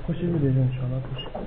Approchez-vous des jeunes, Inch'Allah.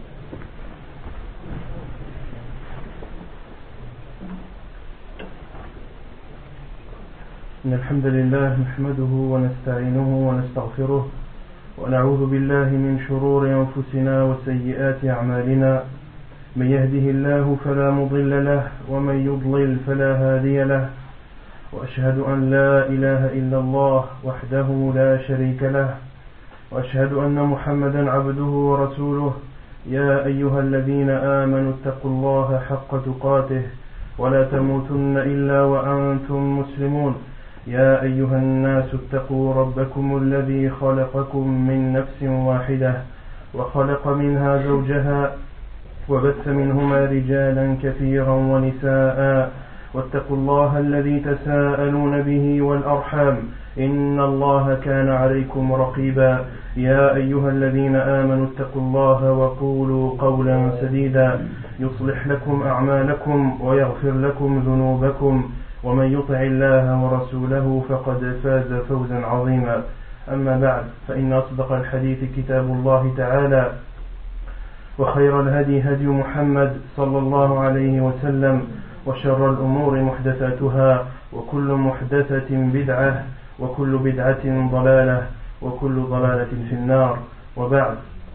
إن الحمد لله نحمده ونستعينه ونستغفره ونعوذ بالله من شرور أنفسنا وسيئات أعمالنا من يهده الله فلا مضل له ومن يضلل فلا هادي له وأشهد أن لا إله إلا الله وحده لا شريك له وأشهد أن محمدا عبده ورسوله يا أيها الذين آمنوا اتقوا الله حق تقاته ولا تموتن إلا وأنتم مسلمون يا أيها الناس اتقوا ربكم الذي خلقكم من نفس واحدة وخلق منها زوجها وبث منهما رجالا كثيرا ونساء واتقوا الله الذي تساءلون به والأرحام إن الله كان عليكم رقيبا يا أيها الذين آمنوا اتقوا الله وقولوا قولا سديدا يصلح لكم أعمالكم ويغفر لكم ذنوبكم ومن يطع الله ورسوله فقد فاز فوزا عظيما أما بعد فإن أصدق الحديث كتاب الله تعالى وخير الهدي هدي محمد صلى الله عليه وسلم وشر الأمور محدثاتها وكل محدثة بدعة وكل بدعة ضلالة وكل ضلالة في النار وبعد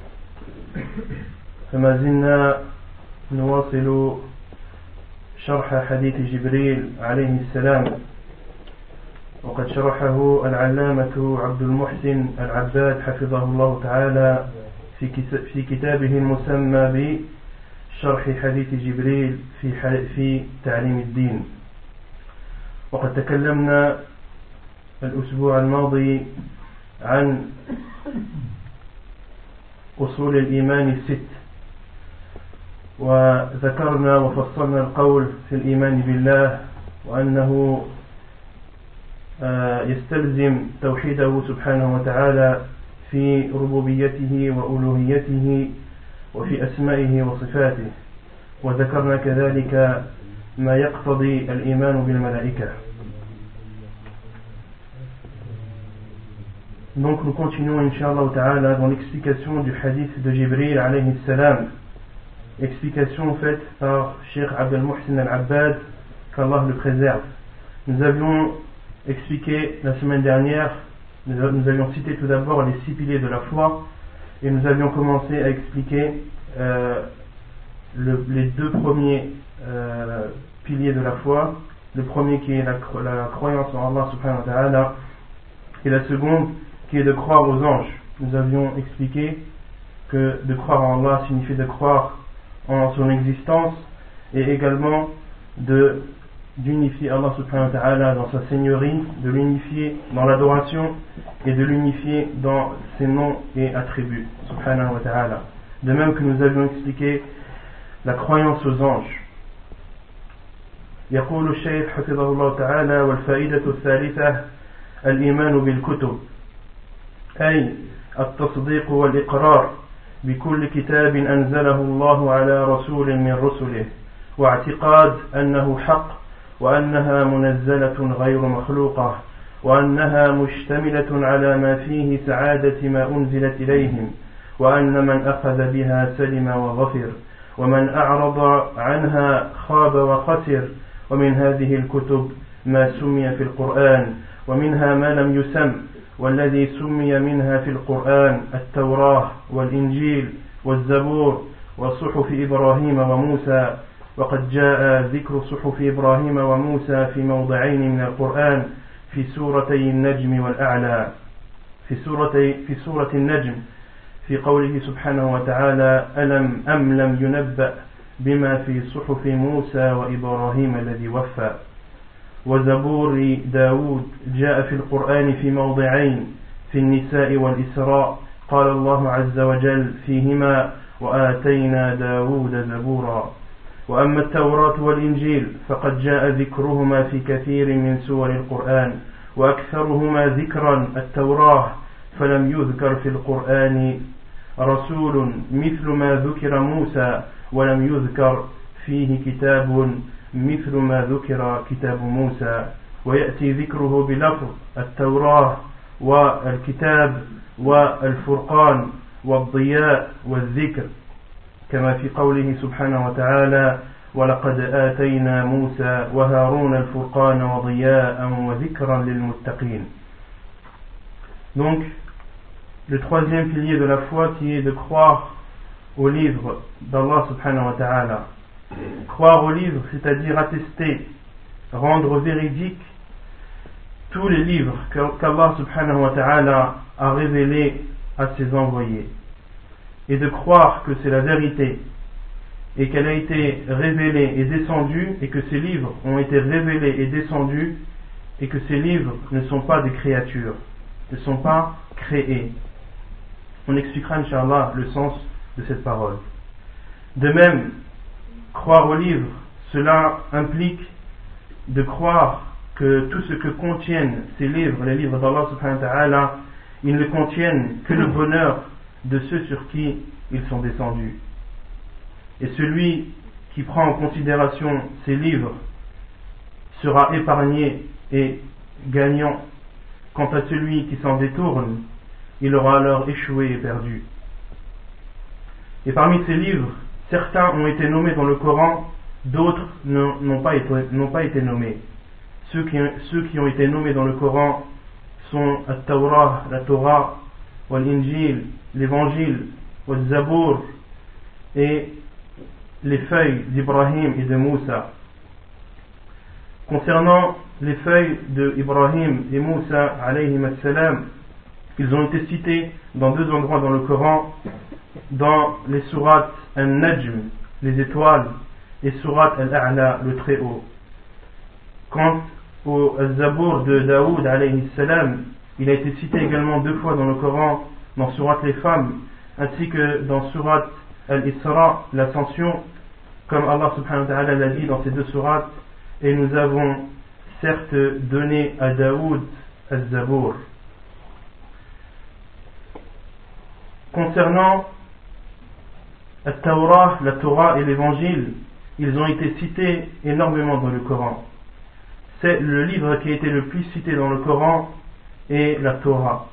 فما زلنا نواصل شرح حديث جبريل عليه السلام وقد شرحه العلامة عبد المحسن العباد حفظه الله تعالى في كتابه المسمى بشرح حديث جبريل في تعليم الدين. وقد تكلمنا الأسبوع الماضي عن أصول الإيمان الست وذكرنا وفصلنا القول في الإيمان بالله وأنه يستلزم توحيده سبحانه وتعالى في ربوبيته وألوهيته وفي أسمائه وصفاته وذكرنا كذلك ما يقتضي الإيمان بالملائكة. Donc nous continuons Inch'Allah Ta'ala dans l'explication du hadith de Jibril alayhi salam, explication faite par Cheikh Abdel Muhsin Al-Abbad, qu'Allah le préserve. Nous avions expliqué la semaine dernière, nous avions cité tout d'abord les 6 piliers de la foi et nous avions commencé à expliquer les 2 premiers piliers de la foi, le premier qui est la croyance en Allah subhanahu wa ta'ala et la seconde qui est de croire aux anges. Nous avions expliqué que de croire en Allah signifie de croire en son existence et également d'unifier Allah subhanahu wa ta'ala dans sa seigneurie, de l'unifier dans l'adoration et de l'unifier dans ses noms et attributs subhanahu wa ta'ala. De même que nous avions expliqué la croyance aux anges. يقول الشيخ حفظه الله تعالى والفائدة الثالثة الإيمان بالكتب أي التصديق والإقرار بكل كتاب أنزله الله على رسول من رسله واعتقاد أنه حق وأنها منزلة غير مخلوقة وأنها مشتملة على ما فيه سعادة ما أنزلت إليهم وأن من أخذ بها سلم وظفر ومن أعرض عنها خاب وخسر ومن هذه الكتب ما سمي في القرآن ومنها ما لم يسم والذي سمي منها في القرآن التوراة والإنجيل والزبور وصحف إبراهيم وموسى وقد جاء ذكر صحف إبراهيم وموسى في موضعين من القرآن في سورتي النجم والأعلى في سورة النجم في قوله سبحانه وتعالى أم لم ينبأ بما في صحف موسى وإبراهيم الذي وفى وزبور داود جاء في القرآن في موضعين في النساء والإسراء قال الله عز وجل فيهما وآتينا داود زبورا وأما التوراة والإنجيل فقد جاء ذكرهما في كثير من سور القرآن وأكثرهما ذكرا التوراة فلم يذكر في القرآن رسول مثل ما ذكر موسى ولم يذكر فيه كتاب مثل ما ذكر كتاب موسى ويأتي ذكره بلفظ التوراة والكتاب والفرقان والضياء والذكر كما في قوله سبحانه وتعالى ولقد آتينا موسى وهارون الفرقان وضياء وذكرا للمتقين. Donc le troisième pilier de la foi qui est de croire au livre d'Allah subhanahu wa ta'ala. Croire au livre, c'est-à-dire attester, rendre véridique tous les livres qu'Allah subhanahu wa ta'ala a révélés à ses envoyés, et de croire que c'est la vérité et qu'elle a été révélée et descendue, et que ces livres ont été révélés et descendus, et que ces livres ne sont pas des créatures, ne sont pas créés. On expliquera inch'Allah le sens de cette parole. De même, croire au livre, cela implique de croire que tout ce que contiennent ces livres, les livres d'Allah subhanahu wa ta'ala, ils ne contiennent que le bonheur de ceux sur qui ils sont descendus. Et celui qui prend en considération ces livres sera épargné et gagnant. Quant à celui qui s'en détourne, il aura alors échoué et perdu. Et parmi ces livres, certains ont été nommés dans le Coran, d'autres n'ont pas été nommés. Ceux qui ont été nommés dans le Coran sont At-Tawrah, la Torah, Wal-Injil, l'Évangile, Wal-Zabour, et les feuilles d'Ibrahim et de Moussa. Concernant les feuilles d'Ibrahim et Moussa, alayhim as-salam, ils ont été cités dans deux endroits dans le Coran, dans les sourates Al-Najm, les étoiles, et sourate Al-A'la, le Très-Haut. Quant au Zabour de Daoud, alayhi salam, il a été cité également deux fois dans le Coran, dans sourate les femmes, ainsi que dans sourate Al-Isra, l'ascension, comme Allah subhanahu wa ta'ala l'a dit dans ces deux sourates, et nous avons certes donné à Daoud Al-Zabour. Concernant At-Tawrah, la Torah et l'Évangile, ils ont été cités énormément dans le Coran. C'est le livre qui a été le plus cité dans le Coran et la Torah.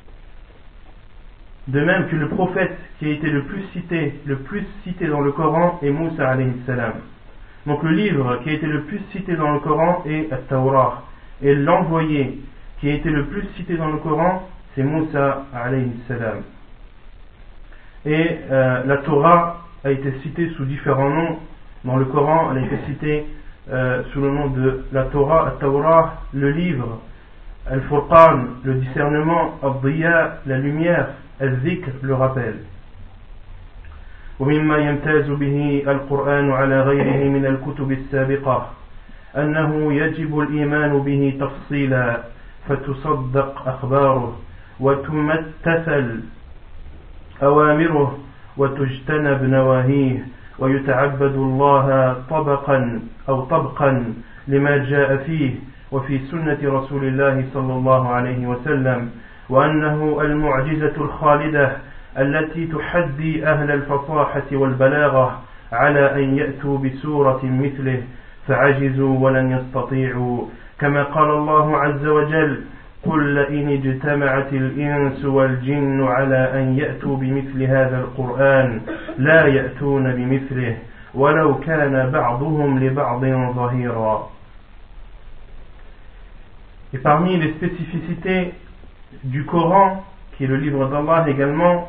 De même que le prophète qui a été le plus cité dans le Coran est Moussa alayhi salam. Donc le livre qui a été le plus cité dans le Coran est At-Tawrah. Et l'envoyé qui a été le plus cité dans le Coran, c'est Moussa alayhi salam. Et la Torah a été citée sous différents noms dans le Coran. Elle a été citée sous le nom de la Torah, At-Tawrah, le livre, Al-Furqan, le discernement, Ad-Diya, la lumière, Al-Zikr, le rappel. ومما يمتاز به القرآن على غيره من الكتب السابقة أنه يجب الإيمان به تفصيلا فتصدق أخباره وتمتثل أوامره وتجتنب نواهيه ويتعبد الله طبقا لما جاء فيه وفي سنة رسول الله صلى الله عليه وسلم وأنه المعجزة الخالدة التي تحدي أهل الفصاحة والبلاغة على أن يأتوا بسورة مثله فعجزوا ولن يستطيعوا كما قال الله عز وجل قل لئن اجتمعت الإنس والجن على أن يأتوا بمثل هذا القرآن لا يأتون بمثله ولو كان بعضهم لبعض ظهيرا. Et parmi les spécificités du Coran, qui est le livre d'Allah également,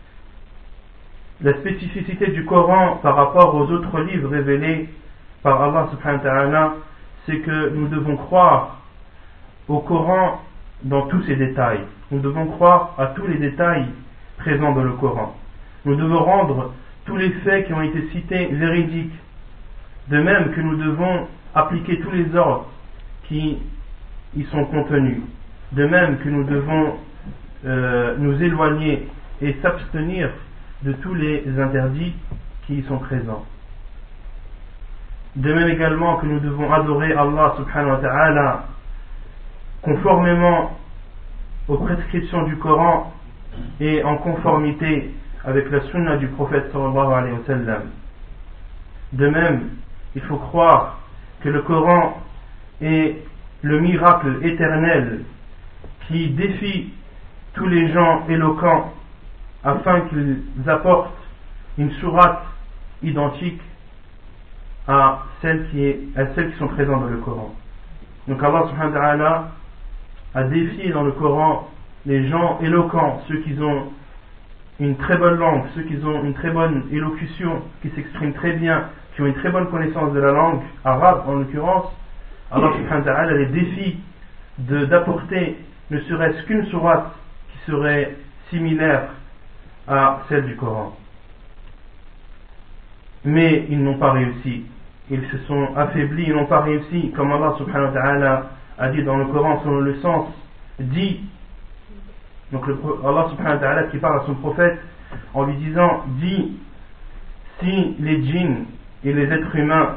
la spécificité du Coran par rapport aux autres livres révélés par Allah subhanahu wa ta'ala, c'est que nous devons croire au Coran dans tous ses détails. Nous devons croire à tous les détails présents dans le Coran. Nous devons rendre tous les faits qui ont été cités véridiques. De même que nous devons appliquer tous les ordres qui y sont contenus. De même que nous devons nous éloigner et s'abstenir de tous les interdits qui y sont présents. De même également que nous devons adorer Allah subhanahu wa ta'ala conformément aux prescriptions du Coran et en conformité avec la sunna du prophète sallallahu alayhi wa sallam. De même, il faut croire que le Coran est le miracle éternel qui défie tous les gens éloquents afin qu'ils apportent une sourate identique à celles qui sont présentes dans le Coran. Donc Allah subhanahu wa ta'ala a défié dans le Coran les gens éloquents, ceux qui ont une très bonne langue, ceux qui ont une très bonne élocution, qui s'expriment très bien, qui ont une très bonne connaissance de la langue arabe en l'occurrence. Allah subhanahu wa ta'ala les défie d'apporter ne serait-ce qu'une sourate qui serait similaire à celle du Coran. Mais ils n'ont pas réussi. Ils se sont affaiblis, ils n'ont pas réussi. Comme Allah subhanahu wa ta'ala a dit dans le Coran selon le sens, dit, donc Allah subhanahu wa ta'ala qui parle à son prophète en lui disant, dit, si les djinns et les êtres humains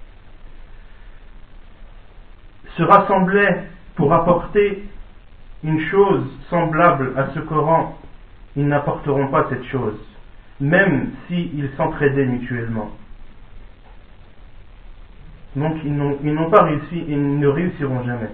se rassemblaient pour apporter une chose semblable à ce Coran, ils n'apporteront pas cette chose, même s'ils s'entraidaient mutuellement. Donc ils n'ont pas réussi et ils ne réussiront jamais.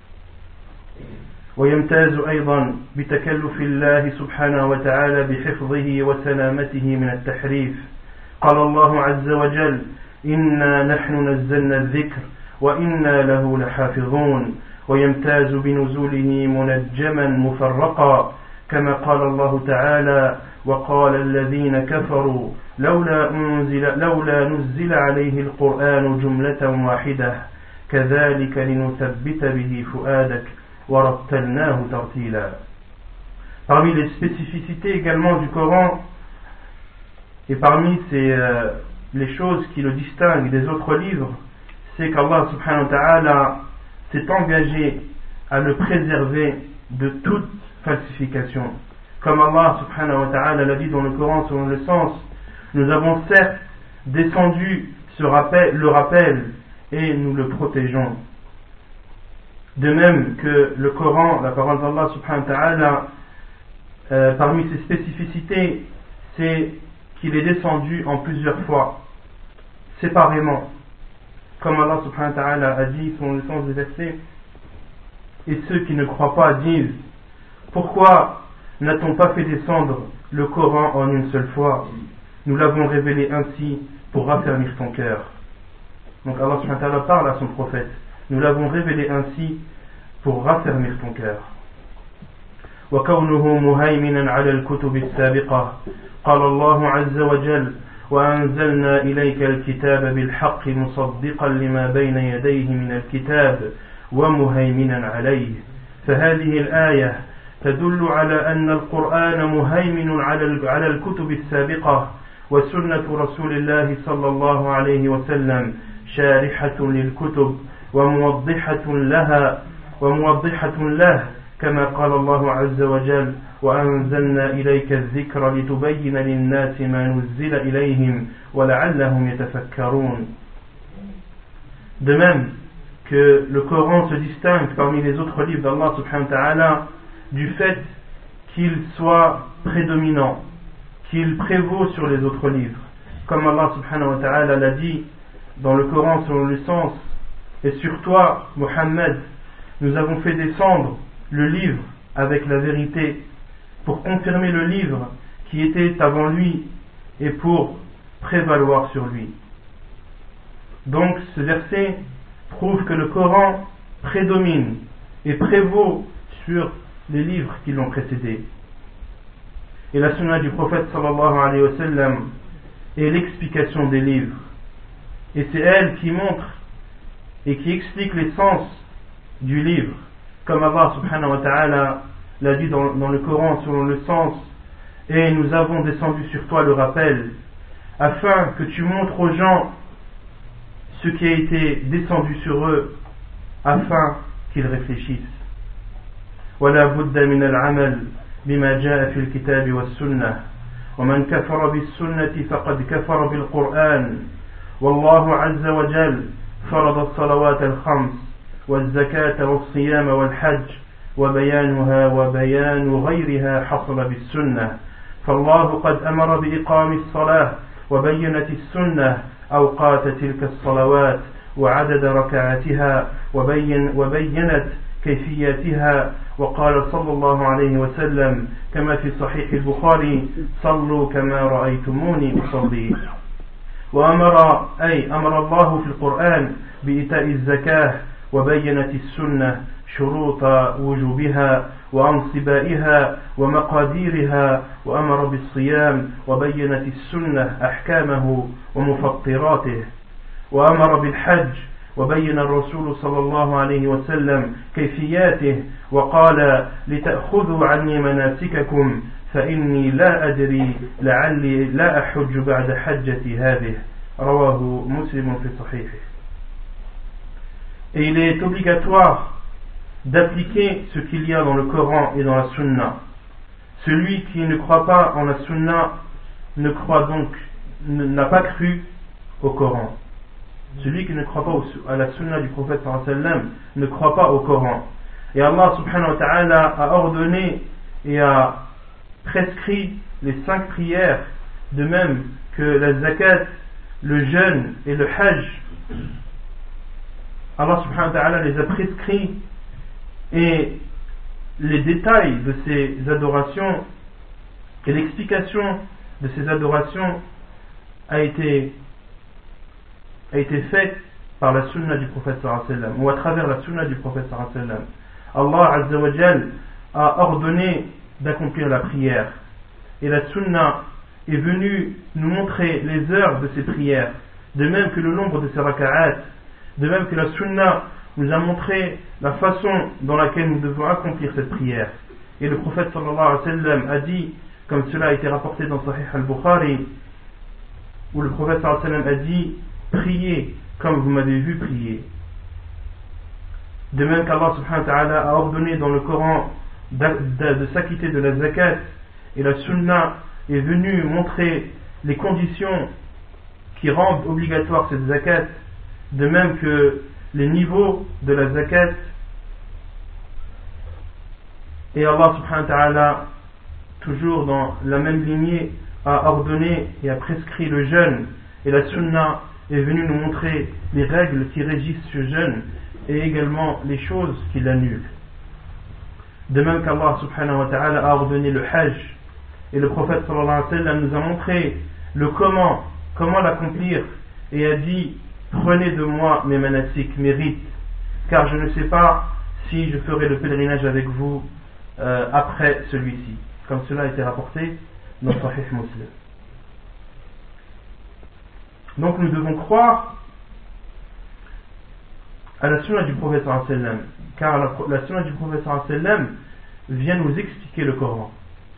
ويمتاز أيضا بتكلف الله سبحانه وتعالى بحفظه وسلامته من التحريف. قال الله عز وجل: إنا نحن نزلنا الذكر وإنا له لحافظون. ويمتاز بنزوله منجما مفرقا كما قال الله تعالى: وقال الذين كفروا لولا نزل عليه القرآن جملة واحدة كذلك لنثبت به فؤادك ورتلناه ترتيلا. Parmi les spécificités également du Coran et parmi les choses qui le distinguent des autres livres, c'est qu'Allah subhanahu wa ta'ala s'est engagé à le préserver de toute falsification. Comme Allah subhanahu wa ta'ala l'a dit dans le Coran selon le sens, nous avons certes descendu le rappel et nous le protégeons. De même que le Coran, la parole d'Allah subhanahu wa ta'ala, parmi ses spécificités, c'est qu'il est descendu en plusieurs fois, séparément. Comme Allah subhanahu wa ta'ala a dit selon le sens des versets, et ceux qui ne croient pas disent: pourquoi n'a-t-on pas fait descendre le Coran en une seule fois? Nous l'avons révélé ainsi pour raffermir ton cœur. Donc Allah subhanahu wa ta'ala parle à son prophète: nous l'avons révélé ainsi pour raffermir ton cœur. وكونه مهيمنا على الكتب السابقة قال الله عز وجل: وأنزلنا إليك الكتاب بالحق مصدقا لما بين يديه من الكتاب ومهيمنا عليه. فهذه الآية تدل على أن القرآن مهيمن على الكتب السابقة، وسنة رسول الله صلى الله عليه وسلم شارحة للكتب وموضحة له كما قال الله عز وجل: وأنزلنا إليك الذكر لتبين للناس ما نزل إليهم ولعلهم يتفكرون. De même que le Coran se distingue parmi les autres livres d'Allah subhanahu wa ta'ala du fait qu'il soit prédominant, qu'il prévaut sur les autres livres. Comme Allah subhanahu wa ta'ala l'a dit dans le Coran selon le sens: et sur toi, Muhammad, nous avons fait descendre le livre avec la vérité pour confirmer le livre qui était avant lui et pour prévaloir sur lui. Donc ce verset prouve que le Coran prédomine et prévaut sur les livres qui l'ont précédé. Et la sunna du prophète sallallahu alayhi wa sallam est l'explication des livres. Et c'est elle qui montre et qui explique les sens du livre. Comme Allah subhanahu wa ta'ala l'a dit dans le Coran selon le sens: et nous avons descendu sur toi le rappel, afin que tu montres aux gens ce qui a été descendu sur eux, afin qu'ils réfléchissent. ولا بد من العمل بما جاء في الكتاب والسنة، ومن كفر بالسنة فقد كفر بالقرآن. والله عز وجل فرض الصلوات الخمس والزكاة والصيام والحج، وبيانها وبيان غيرها حصل بالسنة. فالله قد أمر بإقام الصلاة وبينت السنة أوقات تلك الصلوات وعدد ركعاتها وبينت كيفياتها وقال صلى الله عليه وسلم كما في صحيح البخاري صلوا كما رأيتموني أصلي. أمر الله في القرآن بإيتاء الزكاة وبينت السنة شروط وجوبها وأنصبائها ومقاديرها وأمر بالصيام وبينت السنة أحكامه ومفطراته وأمر بالحج وبين الرسول صلى الله عليه وسلم كيفياته وقال لتأخذوا عني مناسككم فإني لا أدري لعلي لا أحج بعد حجتي هذه رواه مسلم في صحيحه. Et il est obligatoire d'appliquer ce qu'il y a dans le Coran et dans la Sunna. Celui qui ne croit pas en la Sunna n'a pas cru au Coran. Celui qui ne croit pas à la Sunna du prophète sallallahu alayhi wa sallam ne croit pas au Coran. Et Allah subhanahu wa ta'ala a ordonné et a prescrit les 5 prières, de même que la zakat, le jeûne et le hajj. Allah subhanahu wa ta'ala les a prescrits et les détails de ces adorations et l'explication de ces adorations a été faite par la sunna du prophète sallallahu alayhi wa sallam, ou à travers la sunna du prophète sallallahu alayhi wa sallam. Allah azza wa jal a ordonné d'accomplir la prière et la sunna est venue nous montrer les heures de ces prières, de même que le nombre de ces raka'at, de même que la sunna nous a montré la façon dans laquelle nous devons accomplir cette prière. Et le prophète sallallahu alayhi wa sallam a dit, comme cela a été rapporté dans Sahih al-Bukhari, où le prophète sallallahu alayhi wa sallam a dit: priez comme vous m'avez vu prier. De même qu'Allah subhanahu wa ta'ala a ordonné dans le Coran de s'acquitter de la zakat, et la sunna est venue montrer les conditions qui rendent obligatoire cette zakat, de même que les niveaux de la zakat. Et Allah subhanahu wa ta'ala, toujours dans la même lignée, a ordonné et a prescrit le jeûne, et la sunna est venue nous montrer les règles qui régissent ce jeûne et également les choses qui l'annulent. De même qu'Allah subhanahu wa ta'ala a ordonné le hajj, et le prophète sallallahu alayhi wa sallam nous a montré le comment l'accomplir, et a dit: prenez de moi mes manasik, mes rites, car je ne sais pas si je ferai le pèlerinage avec vous après celui-ci, comme cela a été rapporté dans Sahih Muslim. Donc nous devons croire à la sunna du prophète sallallahu alayhi wa sallam, car la sunna du prophète sallallahu alayhi wa sallam vient nous expliquer le Coran.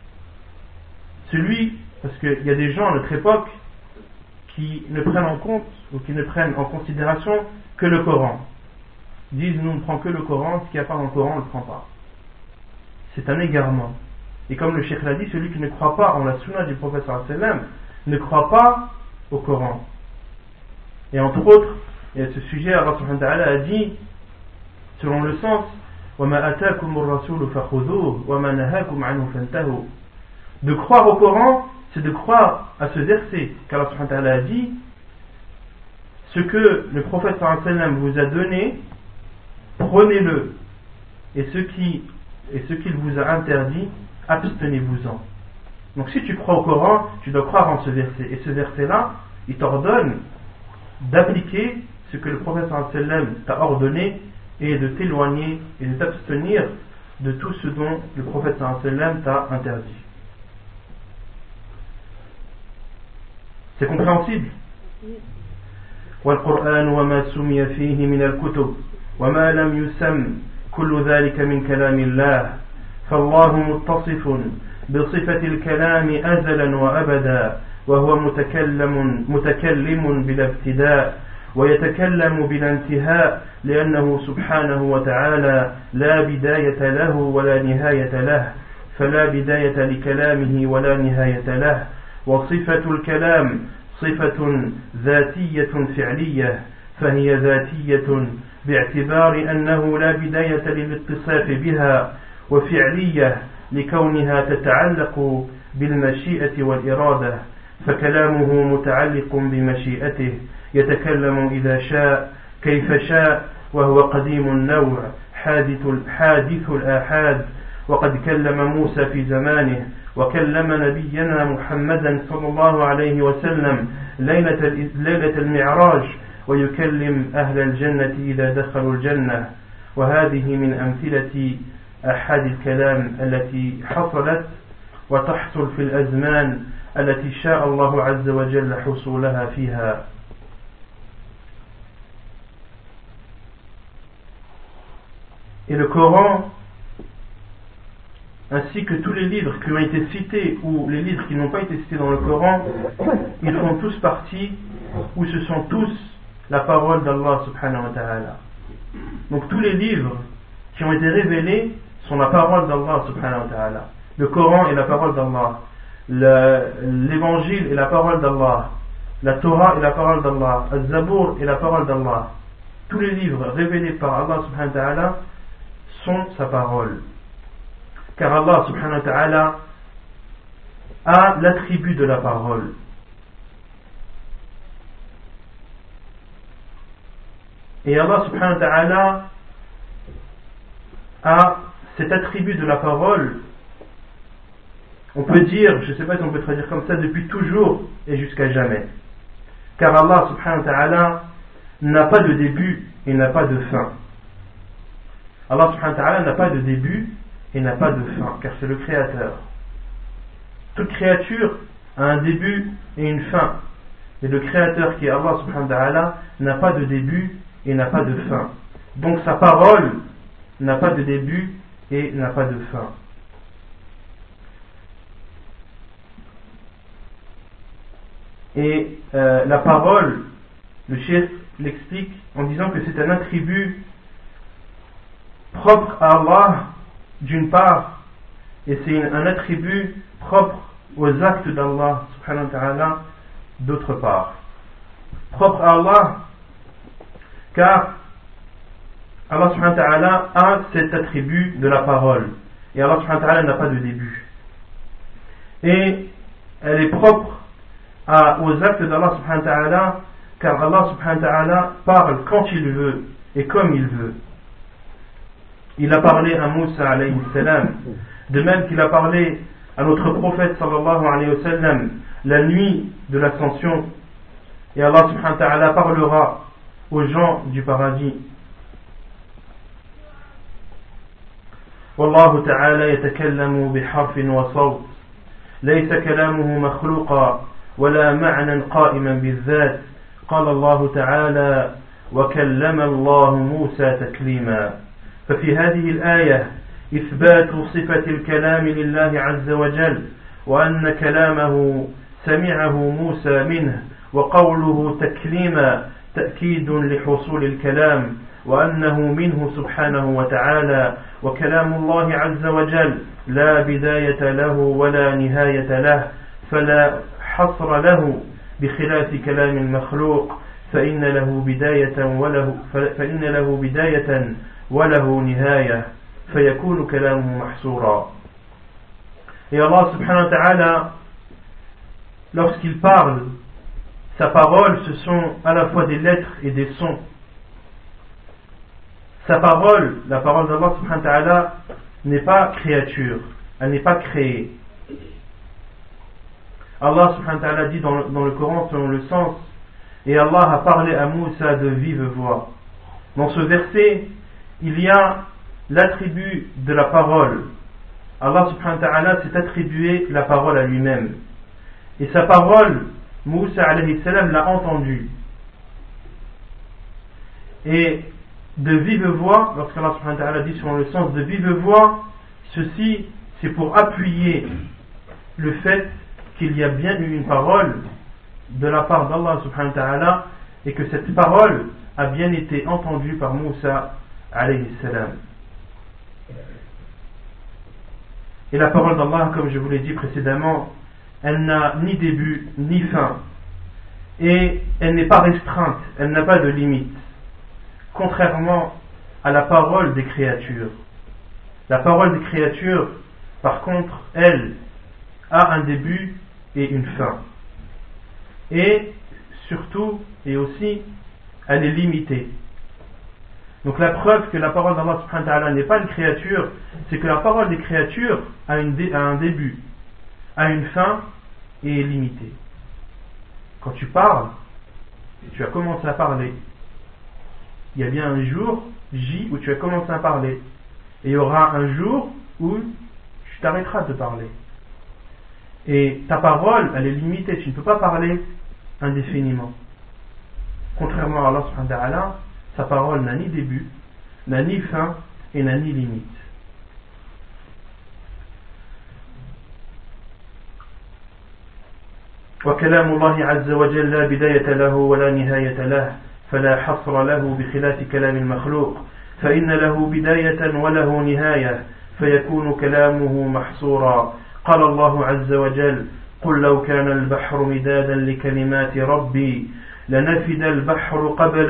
Parce qu'il y a des gens à notre époque qui ne prennent en compte ou qui ne prennent en considération que le Coran. Ils disent: nous ne prenons que le Coran, ce qu'il n'y a pas dans le Coran on ne le prend pas. C'est un égarement. Et comme le cheikh l'a dit, celui qui ne croit pas en la sunna du prophète sallallahu alayhi wa sallam ne croit pas au Coran. Et entre autres, et à ce sujet, Allah subhanahu wa ta'ala a dit, selon le sens: وَمَا أَتَاكُمُ الرَّسُولُ فَخُذُوهُ وَمَا نَهَاكُمْ عَنْهُ فَانْتَهُوا. De croire au Coran, c'est de croire à ce verset qu'Allah subhanahu wa ta'ala a dit: ce que le prophète sallallahu alayhi wa sallam vous a donné, prenez-le, et ce qu'il vous a interdit, abstenez-vous-en. Donc si tu crois au Coran, tu dois croire en ce verset, et ce verset-là, il t'ordonne d'appliquer ce que le prophète sallallahu alayhi wa sallam t'a ordonné, et de t'éloigner et de t'abstenir de tout ce dont le prophète sallallahu alayhi wa sallam t'a interdit. C'est compréhensible? والقرآن وما سمي فيه من الكتب وما لم يسم كل ذلك من كلام الله فالله متصف بصفة الكلام أزلا وأبدا وهو متكلم بلا ابتداء ويتكلم بلا انتهاء لأنه سبحانه وتعالى لا بداية له ولا نهاية له فلا بداية لكلامه ولا نهاية له وصفة الكلام صفة ذاتية فعلية فهي ذاتية باعتبار أنه لا بداية للاتصاف بها وفعلية لكونها تتعلق بالمشيئة والإرادة فكلامه متعلق بمشيئته يتكلم إذا شاء كيف شاء وهو قديم النوع حادث الآحاد وقد كلم موسى في زمانه وكلم نبينا محمدا صلى الله عليه وسلم ليلة المعراج ويكلم أهل الجنة إذا دخلوا الجنة وهذه من أمثلة أحد الكلام التي حصلت وتحصل في الأزمان التي شاء الله عز وجل حصولها فيها. Et le Coran, ainsi que tous les livres qui ont été cités ou les livres qui n'ont pas été cités dans le Coran, ils font tous partie ou ce sont tous la parole d'Allah subhanahu wa ta'ala. Donc tous les livres qui ont été révélés sont la parole d'Allah subhanahu wa ta'ala. Le Coran est la parole d'Allah, l'évangile est la parole d'Allah, la Torah est la parole d'Allah, le Zabour est la parole d'Allah. Tous les livres révélés par Allah subhanahu wa ta'ala sont sa parole. Car Allah subhanahu wa ta'ala a l'attribut de la parole. Et Allah subhanahu wa ta'ala a cet attribut de la parole, on peut dire, je ne sais pas si on peut traduire comme ça, depuis toujours et jusqu'à jamais. Car Allah subhanahu wa ta'ala n'a pas de début et n'a pas de fin. Allah subhanahu wa ta'ala n'a pas de début et n'a pas de fin, car c'est le créateur. Toute créature a un début et une fin. Et le créateur qui est Allah subhanahu wa ta'ala n'a pas de début et n'a pas de fin. Donc sa parole n'a pas de début et n'a pas de fin. Et la parole, le cheikh l'explique en disant que c'est un attribut propre à Allah d'une part, et c'est un attribut propre aux actes d'Allah subhanahu wa ta'ala d'autre part. Propre à Allah, car Allah subhanahu wa ta'ala a cet attribut de la parole, et Allah subhanahu wa ta'ala n'a pas de début. Et elle est propre aux actes d'Allah subhanahu wa ta'ala, car Allah subhanahu wa ta'ala parle quand il veut et comme il veut. Il a parlé à Moussa alayhi salam, de même qu'il a parlé à notre prophète sallallahu alayhi wa sallam la nuit de l'ascension, et Allah subhanahu wa ta'ala parlera aux gens du paradis. والله تعالى يتكلم بحرف وصوت ليس كلامه مخلوقا ولا معنى قائما بالذات قال الله تعالى وكلم الله موسى تكليما. ففي هذه الآية إثبات صفة الكلام لله عز وجل وأن كلامه سمعه موسى منه وقوله تكليما تأكيد لحصول الكلام وأنه منه سبحانه وتعالى وكلام الله عز وجل لا بداية له ولا نهاية له فلا حصر له بخلاف كلام المخلوق فإن له بداية وله نهاية فيكون كلامه محصورا. Et Allah subhanahu wa ta'ala, lorsqu'il parle, sa parole, ce sont à la fois des lettres et des sons. Sa parole, la parole d'Allah subhanahu wa ta'ala, n'est pas créature, elle n'est pas créée. Allah subhanahu wa ta'ala dit dans le Coran selon le sens, et Allah a parlé à Moussa de vive voix. Dans ce verset, il y a l'attribut de la parole. Allah subhanahu wa ta'ala s'est attribué la parole à lui-même. Et sa parole, Moussa alayhi salam l'a entendue. Et de vive voix, lorsqu'Allah subhanahu wa ta'ala dit selon le sens de vive voix, ceci c'est pour appuyer le fait qu'il y a bien eu une parole de la part d'Allah subhanahu wa ta'ala et que cette parole a bien été entendue par Moussa alayhi salam. Et la parole d'Allah, comme je vous l'ai dit précédemment, elle n'a ni début ni fin et elle n'est pas restreinte, elle n'a pas de limite, contrairement à la parole des créatures. La parole des créatures, par contre, elle a un début et une fin. Et surtout, et aussi, elle est limitée. Donc la preuve que la parole d'Allah subhanahu wa ta'ala n'est pas une créature, c'est que la parole des créatures a un début, a une fin et est limitée. Quand tu parles, tu as commencé à parler, il y a bien un jour, J, où tu as commencé à parler. Et il y aura un jour où tu t'arrêteras de parler. Et ta parole, elle est limitée, tu ne peux pas parler indéfiniment. Contrairement à Allah subhanahu wa ta'ala, sa parole n'a ni début, n'a ni fin et n'a ni limite. وكلام الله عز وجل لا بداية له ولا نهاية له فلا حصر له بخلاف كلام المخلوق فإن له بداية وله نهاية فيكون كلامه محصورا قال الله عز وجل قل لو كان البحر مدادا لكلمات ربي لنفد البحر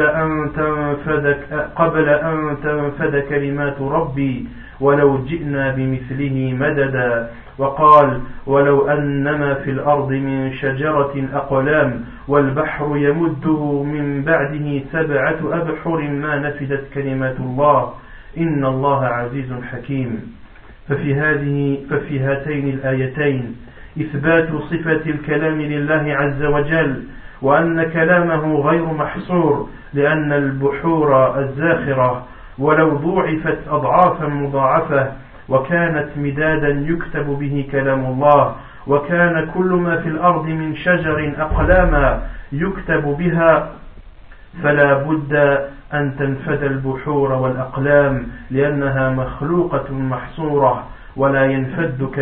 قبل أن تنفد كلمات ربي ولو جئنا بمثله مددا وقال ولو أنما في الأرض من شجرة أقلام والبحر يمده من بعده 7 أبحر ما نفدت كلمات الله إن الله عزيز حكيم ففي هاتين الآيتين إثبات صفة الكلام لله عز وجل وأن كلامه غير محصور لأن البحور الزاخرة ولو ضوعفت أضعافا مضاعفة وكانت مدادا يكتب به كلام الله وكان كل ما في الأرض من شجر أقلاما يكتب بها فلا بد أن تنفد البحور والأقلام لأنها مخلوقة محصورة ولا ينفد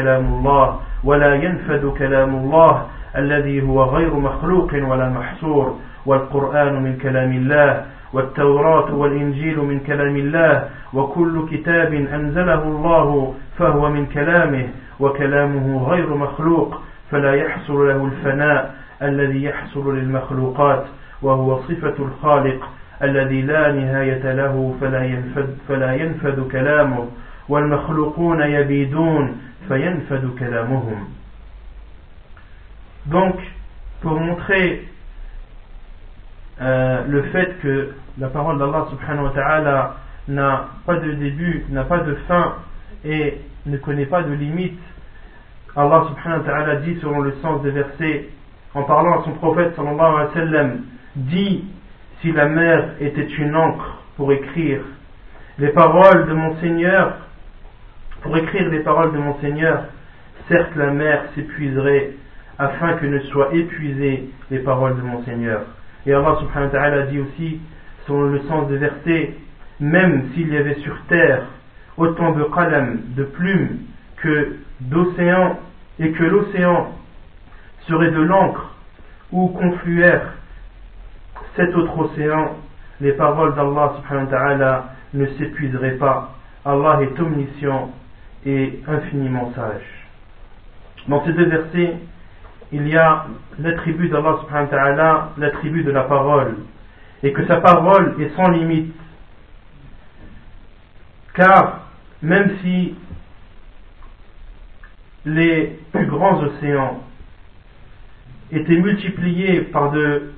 كلام الله الذي هو غير مخلوق ولا محصور والقرآن من كلام الله والتوراة والإنجيل من كلام الله وكل كتاب أنزله الله فهو من كلامه وكلامه غير مخلوق فلا يحصل له الفناء الذي يحصل للمخلوقات وهو صفة الخالق الذي لا نهاية له فلا ينفد كلامه والمخلوقون يبيدون فينفد كلامهم. Donc, pour montrer le fait que la parole d'Allah subhanahu wa ta'ala n'a pas de début, n'a pas de fin et ne connaît pas de limite, Allah subhanahu wa ta'ala dit selon le sens des versets, en parlant à son prophète sallallahu alayhi wa sallam, dit: si la mer était une encre pour écrire les paroles de mon Seigneur, certes la mer s'épuiserait afin que ne soient épuisées les paroles de mon Seigneur. Et Allah subhanahu wa ta'ala dit aussi, selon le sens des versets, même s'il y avait sur terre autant de qalam, de plumes, que d'océans, et que l'océan serait de l'encre, où confluèrent 7 autres océans, les paroles d'Allah subhanahu wa ta'ala ne s'épuiseraient pas. Allah est omniscient et infiniment sage. Dans ces 2 versets, il y a l'attribut d'Allah subhanahu wa ta'ala, l'attribut de la parole, et que sa parole est sans limite. Car même si les plus grands océans étaient multipliés par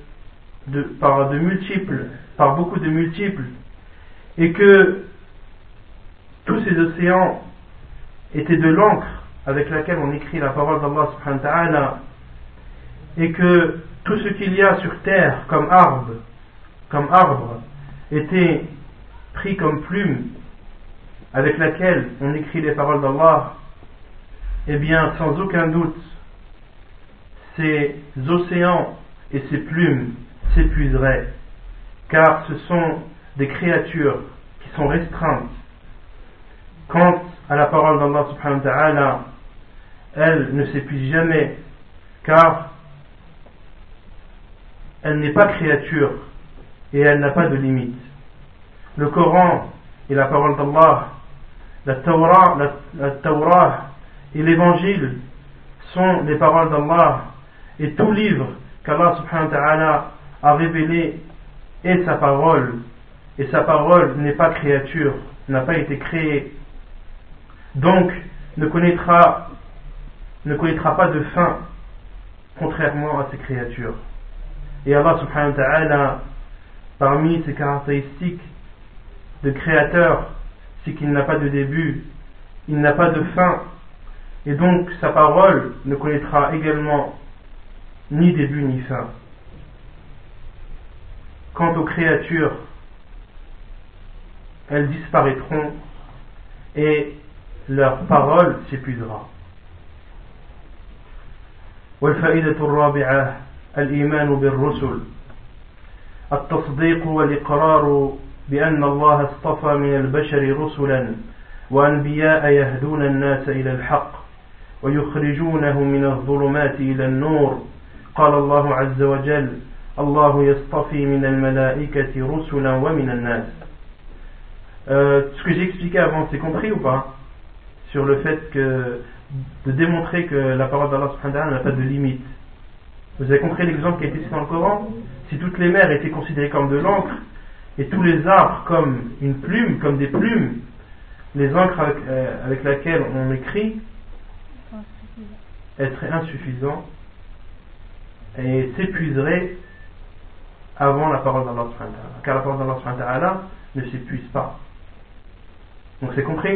beaucoup de multiples, et que tous ces océans étaient de l'encre avec laquelle on écrit la parole d'Allah subhanahu wa ta'ala, et que tout ce qu'il y a sur terre comme arbre était pris comme plume avec laquelle on écrit les paroles d'Allah, eh bien sans aucun doute ces océans et ces plumes s'épuiseraient, car ce sont des créatures qui sont restreintes. Quant à la parole d'Allah subhanahu wa ta'ala, elle ne s'épuise jamais, car elle n'est pas créature et elle n'a pas de limite. Le Coran et la parole d'Allah, la Torah et l'Évangile sont les paroles d'Allah, et tout livre qu'Allah subhanahu wa ta'ala a révélé est sa parole, et sa parole n'est pas créature, n'a pas été créée, donc ne connaîtra pas de fin, contrairement à ces créatures. Et Allah subhanahu wa ta'ala, parmi ses caractéristiques, de créateur, c'est qu'il n'a pas de début, il n'a pas de fin, et donc sa parole ne connaîtra également ni début ni fin. Quant aux créatures, elles disparaîtront et leur parole s'épuisera. والفائدة الرابعة الإيمان بالرسل التصديق والإقرار بأن الله اصطفى من البشر رسلا وأنبياء يهدون الناس إلى الحق ويخرجونه من الظلمات إلى النور قال الله عز وجل الله يصطفي من الملائكة رسلا ومن الناس. Ce que j'ai expliqué avant, c'est compris ou pas? Sur le fait que de démontrer que la parole d'Allah subhanahu wa ta'ala n'a pas de limite. Vous avez compris l'exemple qui a été cité dans le Coran? Si toutes les mers étaient considérées comme de l'encre et tous les arbres comme une plume, comme des plumes, les encres avec lesquelles on écrit elles seraient insuffisants et s'épuiseraient avant la parole d'Allah subhanahu wa ta'ala, car la parole d'Allah subhanahu wa ta'ala ne s'épuise pas. Donc c'est compris?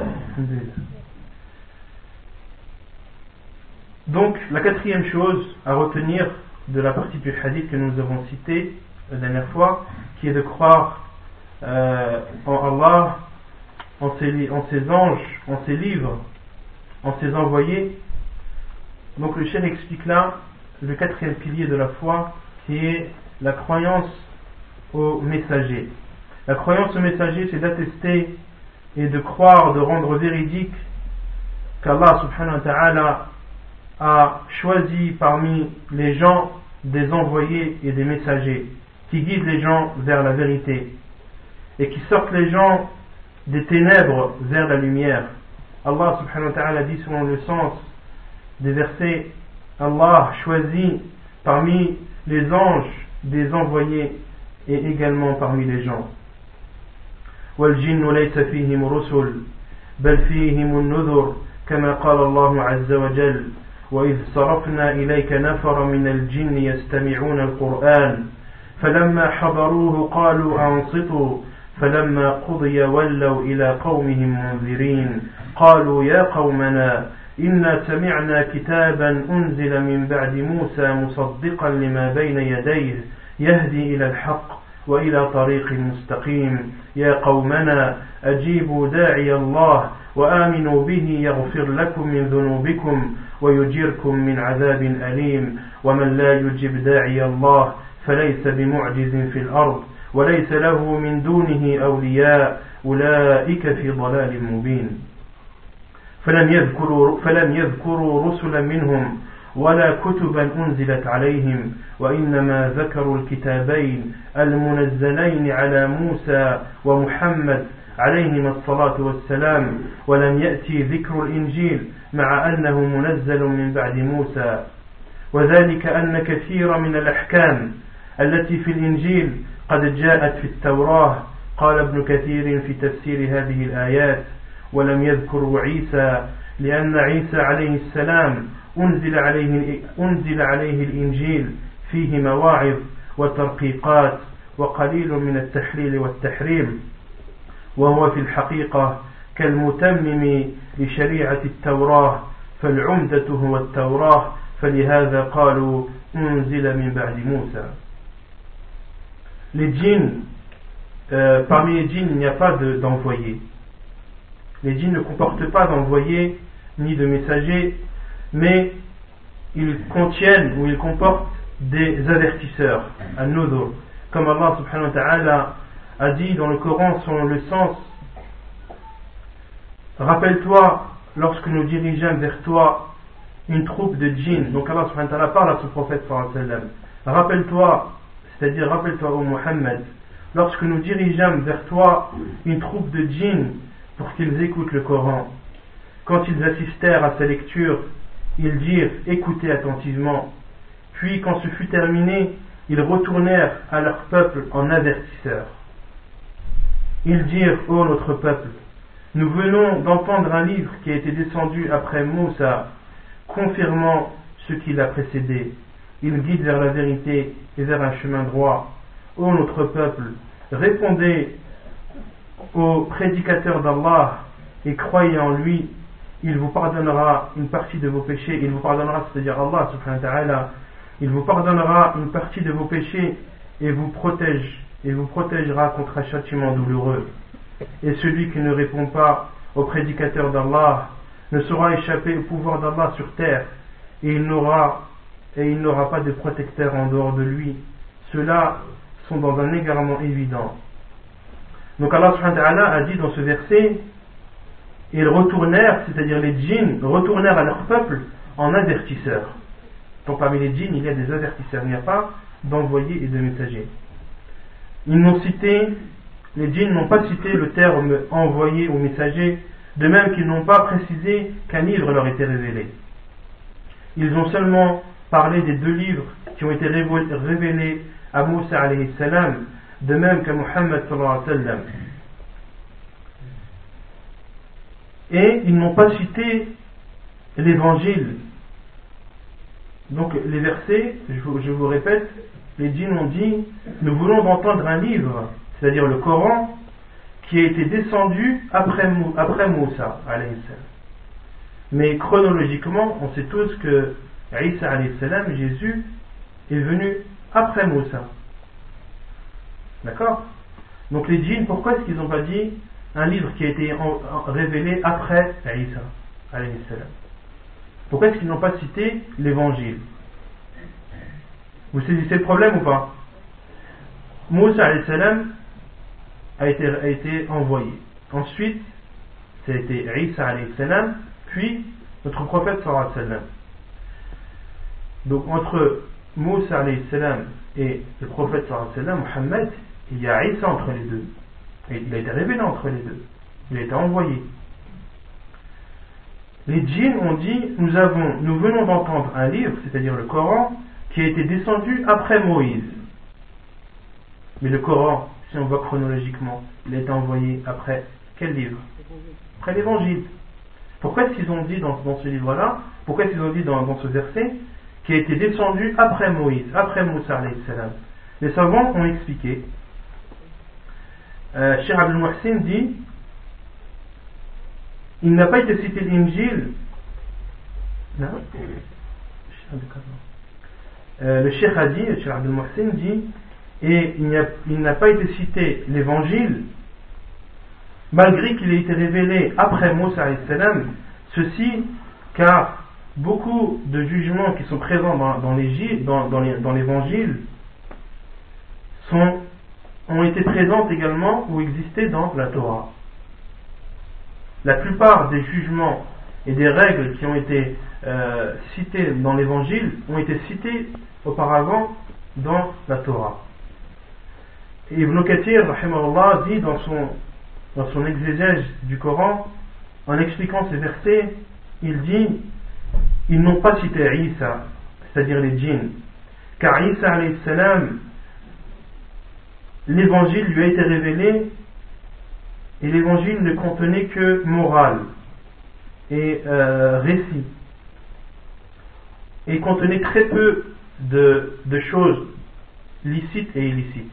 Donc la quatrième chose à retenir de la partie du hadith que nous avons citée la dernière fois, qui est de croire en Allah, en ses anges, en ses livres, en ses envoyés. Donc le cheikh explique là le quatrième pilier de la foi, qui est la croyance aux messagers. La croyance aux messagers, c'est d'attester et de croire, de rendre véridique qu'Allah subhanahu wa ta'ala a choisi parmi les gens des envoyés et des messagers qui guident les gens vers la vérité et qui sortent les gens des ténèbres vers la lumière. Allah subhanahu wa ta'ala dit selon le sens des versets, Allah choisit parmi les anges des envoyés et également parmi les gens. وَالْجِنُّ لَيْسَ فِيهِمْ رُسُلٌ بَلْ فِيهِمُ النُّذُرُ كما قال الله عز وجل وإذ صرفنا إليك نفر من الجن يستمعون القرآن فلما حضروه قالوا أنصتوا فلما قضي ولوا إلى قومهم منذرين قالوا يا قومنا إنا سمعنا كتابا أنزل من بعد موسى مصدقا لما بين يديه يهدي إلى الحق وإلى طريق مستقيم يا قومنا أجيبوا داعي الله وآمنوا به يغفر لكم من ذنوبكم ويجيركم من عذاب أليم ومن لا يجب داعي الله فليس بمعجز في الأرض وليس له من دونه أولياء أولئك في ضلال مبين فلم يذكروا رسلا منهم ولا كتبا أنزلت عليهم وإنما ذكروا الكتابين المنزلين على موسى ومحمد عليهما الصلاة والسلام ولم يأتي ذكر الإنجيل مع أنه منزل من بعد موسى وذلك أن كثير من الأحكام التي في الإنجيل قد جاءت في التوراة قال ابن كثير في تفسير هذه الآيات ولم يذكروا عيسى لأن عيسى عليه السلام أنزل عليه الإنجيل فيه مواعظ وترقيقات وقليل من التحليل والتحريم وهو في الحقيقة كالمتمم لشريعة التوراة فالعمدة هو التوراة فلهذا قالوا أنزل من بعد موسى. Les djinns, parmi les djinns il n'y a pas d'envoyés. Les djinns ne comportent pas d'envoyés ni de messagers, mais ils contiennent ou ils comportent des avertisseurs, an-nudhur, comme Allah subhanahu wa ta'ala a dit dans le Coran selon le sens. Rappelle-toi lorsque nous dirigeons vers toi une troupe de djinns. Donc Allah subhanahu wa ta'ala parle à son prophète sallallahu alayhi wa sallam. Rappelle-toi, c'est-à-dire rappelle-toi ô Muhammad, lorsque nous dirigeons vers toi une troupe de djinns pour qu'ils écoutent le Coran. Quand ils assistèrent à sa lecture, ils dirent écoutez attentivement. Puis quand ce fut terminé, ils retournèrent à leur peuple en avertisseurs. Ils dirent ô notre peuple, nous venons d'entendre un livre qui a été descendu après Moussa, confirmant ce qui l'a précédé. Il guide vers la vérité et vers un chemin droit. Ô notre peuple, répondez au prédicateur d'Allah et croyez en lui, il vous pardonnera une partie de vos péchés, il vous pardonnera, c'est-à-dire Allah subhanahu wa ta'ala, il vous pardonnera une partie de vos péchés et vous protégera contre un châtiment douloureux. Et celui qui ne répond pas au prédicateur d'Allah ne saura échapper au pouvoir d'Allah sur terre et il n'aura pas de protecteur en dehors de lui. Ceux-là sont dans un égarement évident. Donc Allah subhanahu wa ta'ala a dit dans ce verset, ils retournèrent, c'est-à-dire les djinns retournèrent à leur peuple en avertisseurs. Donc parmi les djinns il y a des avertisseurs, il n'y a pas d'envoyés et de messagers. Les djinns n'ont pas cité le terme envoyé ou messager, de même qu'ils n'ont pas précisé qu'un livre leur était révélé. Ils ont seulement parlé des 2 livres qui ont été révélés à Moussa alayhi salam, de même qu'à Muhammad sallallahu alayhi wa sallam. Et ils n'ont pas cité l'évangile. Donc les versets, je vous répète, les djinns ont dit, nous voulons entendre un livre, c'est-à-dire le Coran, qui a été descendu après Moussa alayhi salam. Mais chronologiquement, on sait tous que Isa alayhi salam, Jésus, est venu après Moussa. D'accord? Donc les djinns, pourquoi est-ce qu'ils n'ont pas dit un livre qui a été révélé après Isa alayhi salam? Pourquoi est-ce qu'ils n'ont pas cité l'évangile? Vous saisissez le problème ou pas? Moussa alayhi salam a été envoyé. Ensuite, ça a été Isa alayhi salam, puis notre prophète sallallahu alayhi wa sallam. Donc entre Moussa alayhi salam et le prophète sallallahu alayhi wa sallam, Muhammad, il y a Isa entre les deux. Et il a été révélé entre les deux. Il a été envoyé. Les djinns ont dit, nous venons d'entendre un livre, c'est-à-dire le Coran, qui a été descendu après Moïse. Mais le Coran, si on voit chronologiquement, il a été envoyé après quel livre? Après l'Évangile. Pourquoi est-ce qu'ils ont dit dans ce livre-là, pourquoi est-ce qu'ils ont dit dans ce verset, qui a été descendu après Moïse, après Moussa alayhi salam? Les savants ont expliqué. Cheikh Abdul Muhsin dit, il n'a pas été cité l'Injil. Non. Le Cheikh a dit, le Cheikh Abdul Muhsin dit, et il n'a pas été cité l'évangile, malgré qu'il ait été révélé après Moussa alayhi salam, ceci car beaucoup de jugements qui sont présents dans l'évangile ont été présents également ou existaient dans la Torah. La plupart des jugements et des règles qui ont été citées dans l'évangile ont été citées auparavant dans la Torah. Et Ibn Kathir rahimahullah dit dans son exégèse du Coran, en expliquant ces versets, il dit, ils n'ont pas cité Isa, c'est-à-dire les djinns, car Isa alayhi salam, l'évangile lui a été révélé et l'évangile ne contenait que morale et récit, et contenait très peu de choses licites et illicites.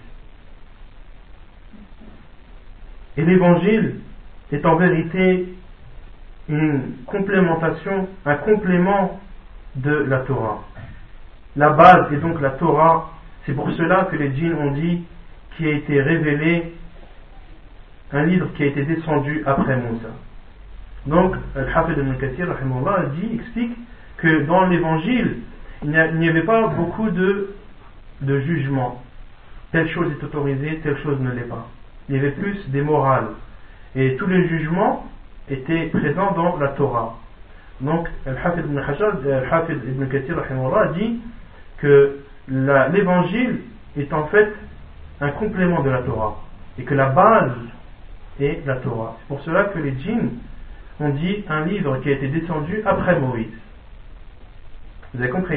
Et l'évangile est en vérité une complémentation, un complément de la Torah. La base est donc la Torah. C'est pour cela que les djinns ont dit qu'il a été révélé un livre qui a été descendu après Moussa. Donc, Al-Hafid ibn Kathir explique que dans l'évangile, il n'y avait pas beaucoup de jugements. Telle chose est autorisée, telle chose ne l'est pas. Il y avait plus des morales. Et tous les jugements étaient présents dans la Torah. Donc, Al-Hafid ibn Kathir dit que l'évangile est en fait un complément de la Torah. Et que la base est la Torah. C'est pour cela que les djinns ont dit un livre qui a été descendu après Moïse. Vous avez compris?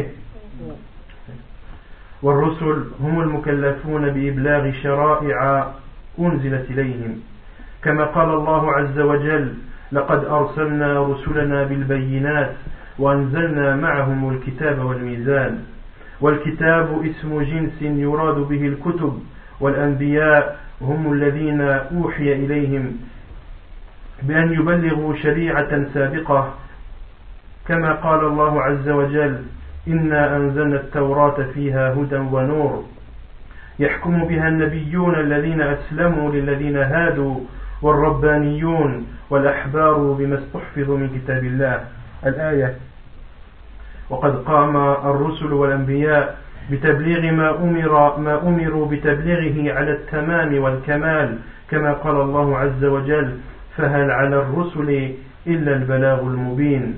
والرسل هم المكلفون بإبلاغ شرائع أنزلت إليهم كما قال الله عز وجل لقد أرسلنا رسلنا بالبينات وأنزلنا معهم الكتاب والميزان والكتاب اسم جنس يراد به الكتب والأنبياء هم الذين أوحي إليهم بأن يبلغوا شريعة سابقة كما قال الله عز وجل إنا أنزلنا التوراة فيها هدى ونور يحكم بها النبيون الذين أسلموا للذين هادوا والربانيون والأحبار بما استحفظوا من كتاب الله الآية وقد قام الرسل والأنبياء بتبليغ ما أمروا بتبليغه على التمام والكمال كما قال الله عز وجل فهل على الرسل إلا البلاغ المبين.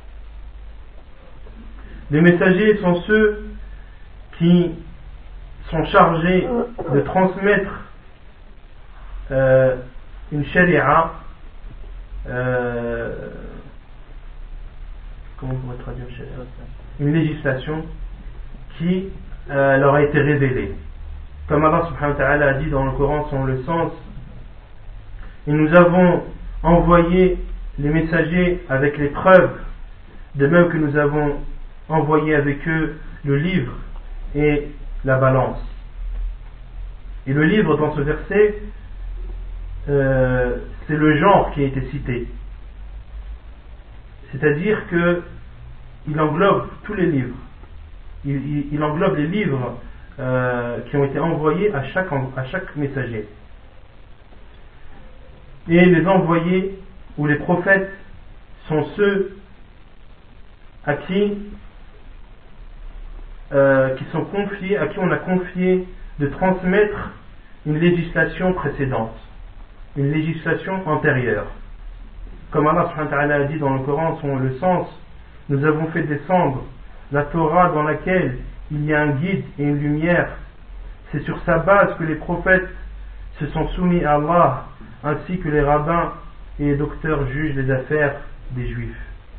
Les messagers sont ceux qui sont chargés de transmettre une sharia, comment on pourrait traduire sharia, une législation qui leur a été révélée. Comme Allah subhanahu wa ta'ala a dit dans le Coran selon le sens, et nous avons envoyé les messagers avec les preuves, de même que nous avons envoyé avec eux le livre et la balance. Et le livre dans ce verset, c'est le genre qui a été cité. C'est-à-dire qu'il englobe tous les livres. Il englobe les livres qui ont été envoyés à chaque messager. Et les envoyés ou les prophètes sont ceux à qui sont confiés, à qui on a confié de transmettre une législation précédente, une législation antérieure. Comme Allah subhanahu wa ta'ala a dit dans le Coran, selon le sens, nous avons fait descendre la Torah dans laquelle il y a un guide et une lumière. C'est sur sa base que les prophètes se sont soumis à Allah, ainsi que les rabbins et les docteurs jugent les affaires des juifs.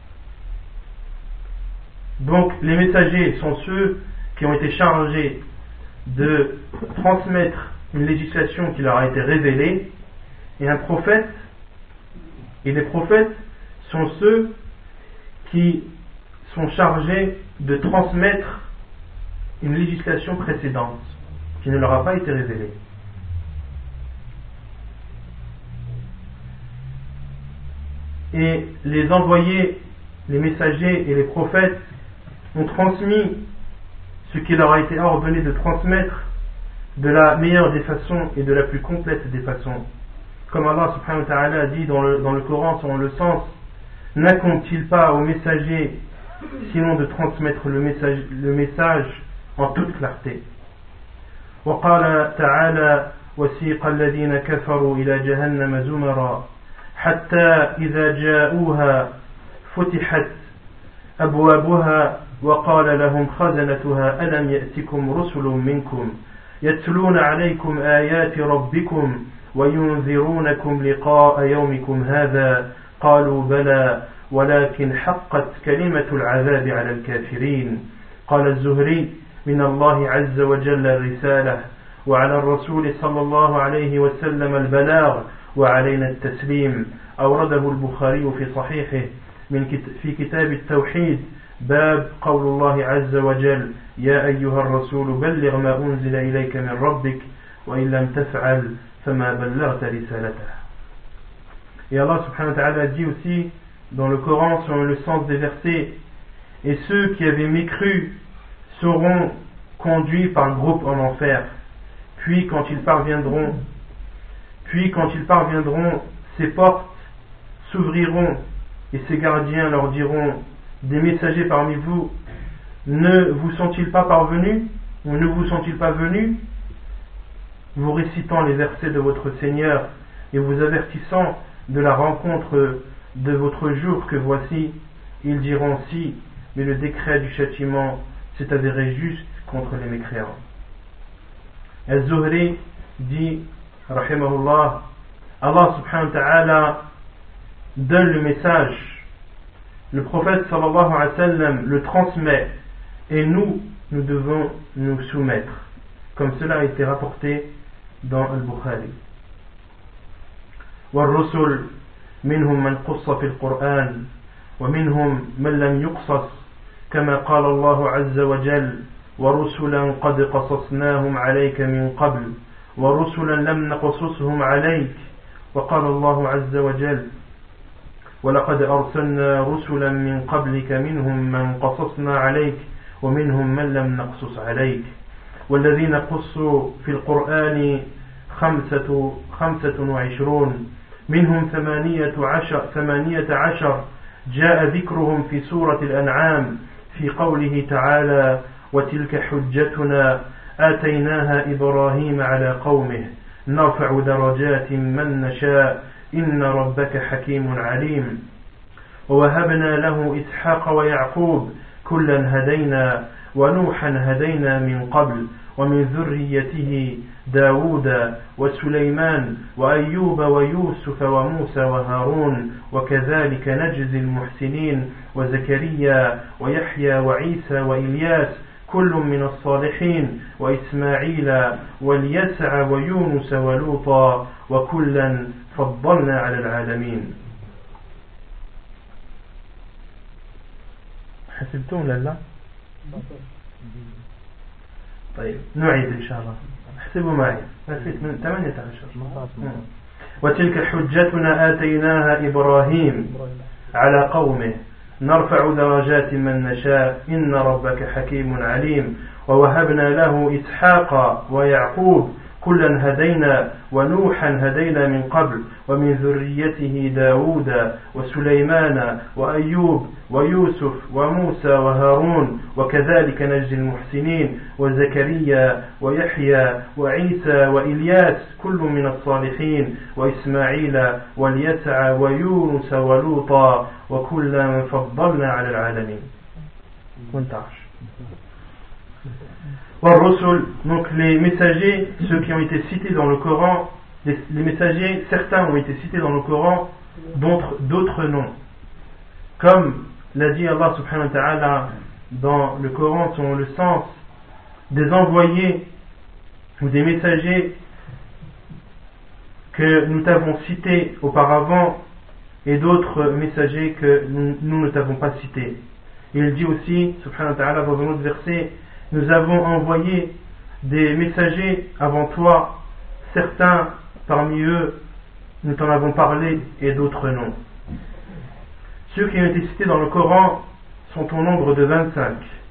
Donc les messagers sont ceux qui ont été chargés de transmettre une législation qui leur a été révélée, et un prophète, et les prophètes sont ceux qui sont chargés de transmettre une législation précédente qui ne leur a pas été révélée. Et les envoyés, les messagers et les prophètes ont transmis ce qui leur a été ordonné de transmettre de la meilleure des façons et de la plus complète des façons. Comme Allah subhanahu wa ta'ala a dit dans le Coran selon le sens, n'accompt-il pas aux messagers sinon de transmettre le message en toute clarté. وقال تعالى وسيق الذين كفروا إلى جهنم زمرا حتى إذا جاءوها فتحت أبوابها وقال لهم خزنتها ألم يأتكم رسل منكم يتلون عليكم آيات ربكم وينذرونكم لقاء يومكم هذا قالوا بلى ولكن حقت كلمة العذاب على الكافرين. قال الزهري من الله عز وجل الرسالة وعلى الرسول صلى الله عليه وسلم البلاغ وعلينا التسليم. أورده البخاري في صحيحه في كتاب التوحيد باب قول الله عز وجل يا أيها الرسول بلغ ما أنزل إليك من ربك وإن لم تفعل فما بلغت رسالته. Et Allah subhanahu wa ta'ala dit aussi dans le Coran selon le sens des versets, et ceux qui avaient mécru seront conduits par groupe en enfer, puis quand ils parviendront, ces portes s'ouvriront et ces gardiens leur diront, des messagers parmi vous, ne vous sont-ils pas parvenus ou ne vous sont-ils pas venus, vous récitant les versets de votre Seigneur et vous avertissant de la rencontre de votre jour que voici, ils diront si, mais le décret du châtiment s'est avéré juste contre les mécréants. Az-Zuhri dit, rahimahullah, Allah subhanahu wa ta'ala donne le message, le prophète sallallahu alayhi wa sallam le transmet, et nous devons nous soumettre, comme cela a été rapporté dans Al-Bukhari. والرسل منهم من قص في القرآن ومنهم من لم يقصص كما قال الله عز وجل ورسلا قد قصصناهم عليك من قبل ورسلا لم نقصصهم عليك وقال الله عز وجل ولقد أرسلنا رسلا من قبلك منهم من قصصنا عليك ومنهم من لم نقصص عليك والذين قصوا في القرآن 25 منهم 18 جاء ذكرهم في سورة الأنعام في قوله تعالى وتلك حجتنا آتيناها إبراهيم على قومه نرفع درجات من نشاء إن ربك حكيم عليم ووهبنا له إسحاق ويعقوب كلا هدينا ونوحا هدينا من قبل ومن ذريته داود وسليمان وأيوب ويوسف وموسى وهارون وكذلك نجزي المحسنين وزكريا ويحيى وعيسى وإلياس كل من الصالحين وإسماعيل واليسع ويونس ولوطا وكلا فضلنا على العالمين. حسبتم لله؟ طيب نعيد إن شاء الله. احسبوا معي. من 18. وتلك حجتنا آتيناها إبراهيم على قومه نرفع درجات من نشاء إن ربك حكيم عليم ووهبنا له إسحاق ويعقوب كلا هدينا ونوحا هدينا من قبل ومن ذريته داود وسليمان وأيوب ويوسف وموسى وهارون وكذلك نجزي المحسنين وزكريا ويحيى وعيسى وإلياس كل من الصالحين وإسماعيل واليسع ويونس ولوطا وكلا فضلنا على العالمين. 18. Donc les messagers, ceux qui ont été cités dans le Coran, les messagers, certains ont été cités dans le Coran, d'autres non. Comme l'a dit Allah subhanahu wa ta'ala dans le Coran, selon le sens des envoyés ou des messagers que nous t'avons cités auparavant et d'autres messagers que nous ne t'avons pas cités. Et il dit aussi, subhanahu wa ta'ala, dans un autre verset, nous avons envoyé des messagers avant toi, certains parmi eux nous t'en avons parlé et d'autres non. Ceux qui ont été cités dans le Coran sont au nombre de 25,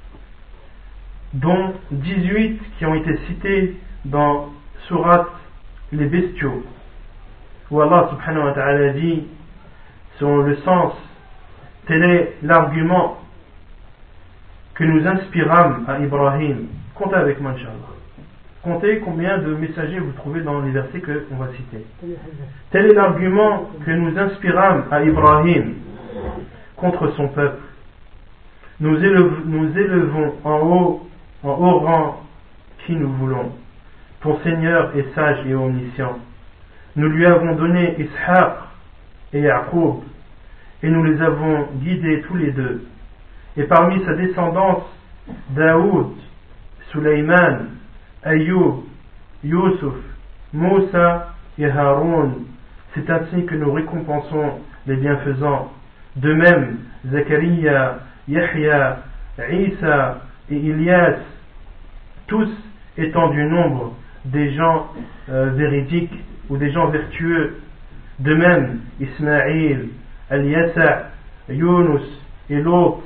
dont 18 qui ont été cités dans Surat les bestiaux, où Allah subhanahu wa ta'ala dit, selon le sens, tel est l'argument que nous inspirâmes à Ibrahim. Comptez avec moi, Inch'Allah. Comptez combien de messagers vous trouvez dans les versets qu'on va citer. Tel est l'argument que nous inspirâmes à Ibrahim contre son peuple. Nous élevons en haut rang qui nous voulons. Ton Seigneur est sage et omniscient. Nous lui avons donné Ishaq et Yaqub et nous les avons guidés tous les deux. Et parmi sa descendance, Daoud, Suleyman, Ayyub, Yusuf, Moussa et Haroun. C'est ainsi que nous récompensons les bienfaisants. De même, Zakaria, Yahya, Isa et Ilyas, tous étant du nombre des gens véridiques ou des gens vertueux. De même, Ismaïl, Al-Yasa, Yunus et l'autre.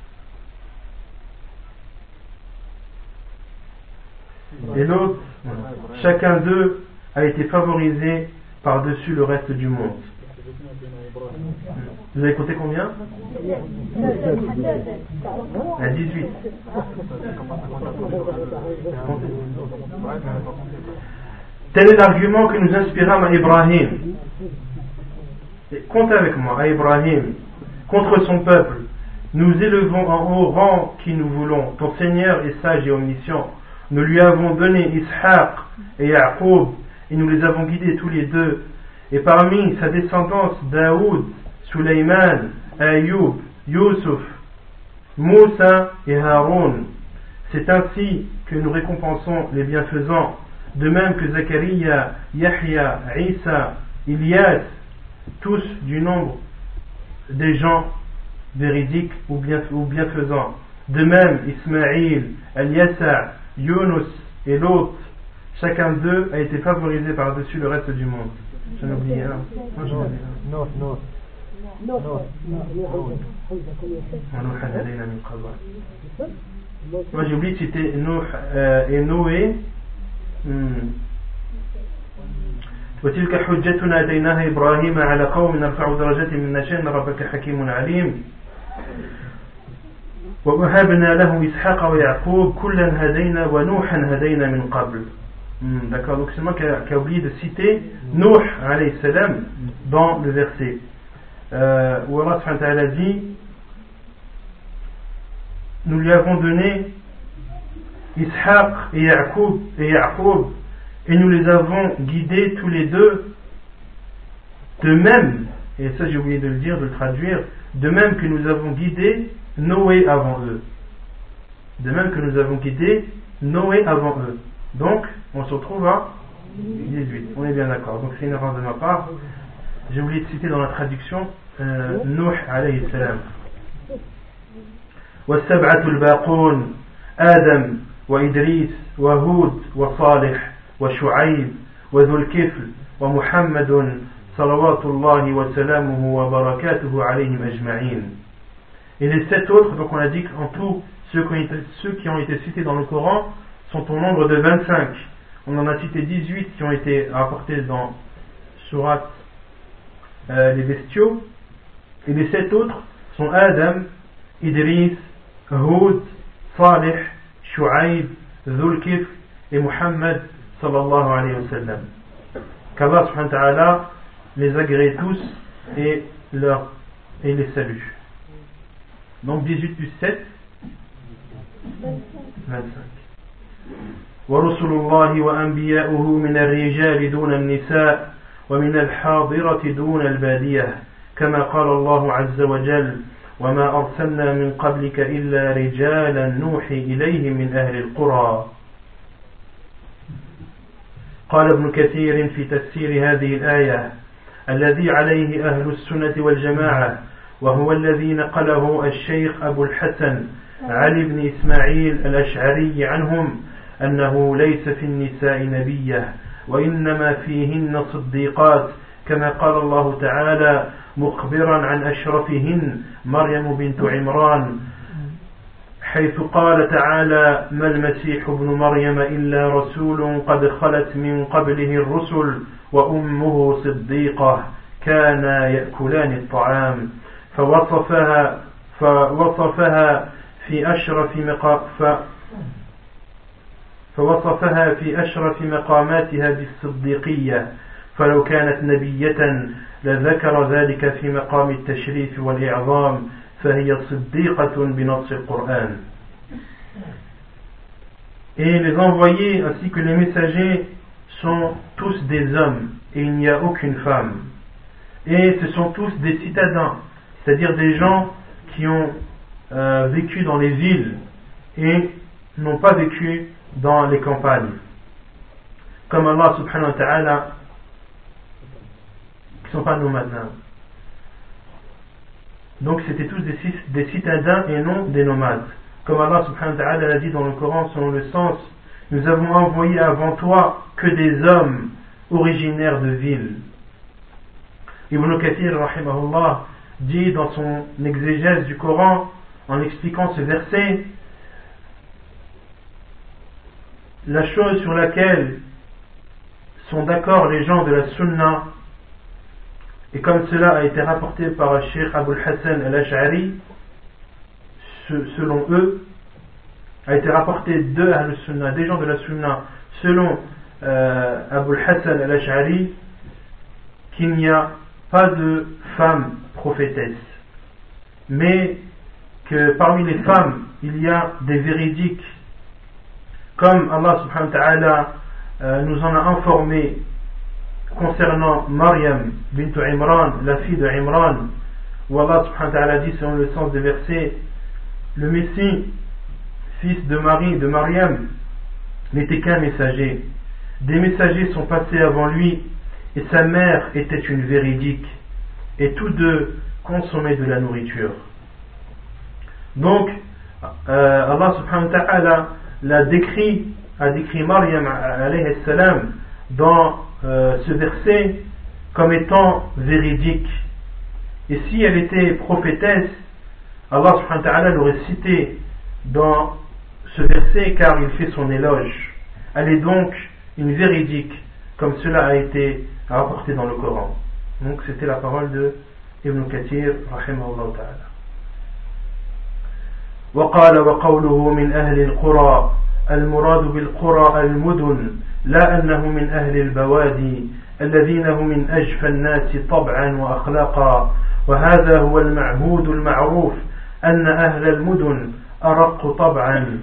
Et l'autre, chacun d'eux a été favorisé par-dessus le reste du monde. Vous avez compté combien? À 18. Tel est l'argument que nous inspirâmes à Ibrahim. Comptez avec moi, à Ibrahim, contre son peuple. Nous élevons en haut rang qui nous voulons. Ton Seigneur est sage et omniscient. Nous lui avons donné Ishaq et Yaqub et nous les avons guidés tous les deux. Et parmi sa descendance, Daoud, Suleyman, Ayyub, Yusuf, Moussa et Haroun. C'est ainsi que nous récompensons les bienfaisants. De même que Zakaria, Yahya, Isa, Ilyas, tous du nombre des gens véridiques ou bienfaisants. De même, Ismaïl, Al-Yasa, Yunus et l'autre, chacun d'eux a été favorisé par-dessus le reste du monde. J'en ai oublié un. Non. Moi j'ai oublié de citer Nuh et Noé. وتلك حجتنا آتيناها إبراهيم على قوم نرفع درجات من نشاء إن ربك حكيم عليم ووهبنا له إسحاق ويعقوب كلا هدينا ونوحا هدينا من قبل. D'accord, donc c'est moi qui a oublié de citer Nuh alayhi salam dans le verset où Allah subhanahu wa ta'ala dit nous lui avons donné Ishaq et Yaqub et nous les avons guidés tous les deux de même, et ça j'ai oublié de le dire, de le traduire, de même que nous avons guidé Noé avant eux. De même que nous avons guidé Noé avant eux. Donc, on se retrouve à 18. On est bien d'accord. Donc, c'est une erreur de ma part. J'ai oublié de citer dans la traduction Nuh alayhi salam. والسبعة الباقون آدم وإدريس وهود وصالح وشعيب وذو الكفل ومحمد صلوات الله وسلامه وبركاته عليهم أجمعين. Et les 7 autres, donc on a dit qu'en tout, ceux qui ont été cités dans le Coran sont au nombre de 25. On en a cité 18 qui ont été rapportés dans Surat les bestiaux. Et les 7 autres sont Adam, Idris, Hud, Salih, Shu'aib, Dhul Kifl et Muhammad sallallahu alayhi wa sallam. Qu'Allah subhanahu wa ta'ala les agrée tous et les salue. Donc 18 plus 7, 25. ورسل الله وأنبياؤه من الرجال دون النساء ومن الحاضرة دون البادية كما قال الله عز وجل وما أرسلنا من قبلك إلا رجالا نوحي إليهم من أهل القرى. قال ابن كثير في تفسير هذه الآية الذي عليه أهل السنة والجماعة وهو الذي نقله الشيخ أبو الحسن علي بن إسماعيل الأشعري عنهم أنه ليس في النساء نبية وإنما فيهن صديقات كما قال الله تعالى مخبرا عن أشرفهن مريم بنت عمران حيث قال تعالى ما المسيح ابن مريم إلا رسول قد خلت من قبله الرسل وأمه صديقة كانا يأكلان الطعام فوصفها في أشرف مقاماتها بالصديقية فلو كانت نبية لذكر ذلك في مقام التشريف والإعظام فهي صديقة بنص القرآن. Et les envoyés ainsi que les messagers sont tous des hommes et il n'y a aucune femme. Et ce sont tous des citadins, c'est-à-dire des gens qui ont vécu dans les villes et n'ont pas vécu dans les campagnes. Comme Allah subhanahu wa ta'ala, qui ne sont pas nomades. Donc c'était tous des citadins et non des nomades. Comme Allah subhanahu wa ta'ala l'a dit dans le Coran selon le sens, nous avons envoyé avant toi que des hommes originaires de villes. Ibn Kathir rahimahullah dit dans son exégèse du Coran en expliquant ce verset, la chose sur laquelle sont d'accord les gens de la Sunna, et comme cela a été rapporté par le Cheikh Abul Hassan al-Ash'ari, selon eux, a été rapporté de Ahl-Sunnah, des gens de la Sunna, selon Abul Hassan al-Ash'ari, qu'il n'y a pas de femmes prophétesses, mais que parmi les femmes, il y a des véridiques, comme Allah subhanahu wa ta'ala nous en a informé concernant Maryam bint Imran, la fille de Imran, où Allah subhanahu wa ta'ala dit selon le sens des versets, le Messie, fils de Marie, de Maryam, n'était qu'un messager. Des messagers sont passés avant lui, et sa mère était une véridique, et tous deux consommaient de la nourriture. Donc, Allah subhanahu wa ta'ala l'a décrit a décrit Maryam alayhi salam dans ce verset comme étant véridique. Et si elle était prophétesse, Allah subhanahu wa ta'ala l'aurait cité dans ce verset car il fait son éloge. Elle est donc une véridique, comme cela a été rapporté dans le Coran. Donc c'était la parole de Ibn Kathir rahimahullah ta'ala. وقال وقوله من أهل القرى المراد بالقرى المدن لا أنه من أهل البوادي الذين هم من أجفى الناس طبعا وأخلاقا وهذا هو المعهود المعروف أن أهل المدن أرق طبعا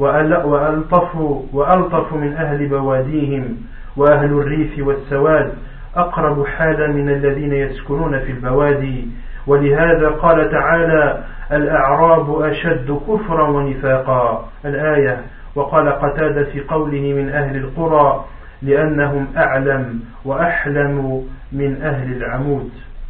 وألطف من أهل بواديهم وأهل الريف والسواد أقرب حالا من الذين يسكنون في البوادي ولهذا قال تعالى الأعراب أشد كفرا ونفاقا الآية وقال قتادة في قوله من أهل القرى لأنهم أعلم وأحلم من أهل العمود.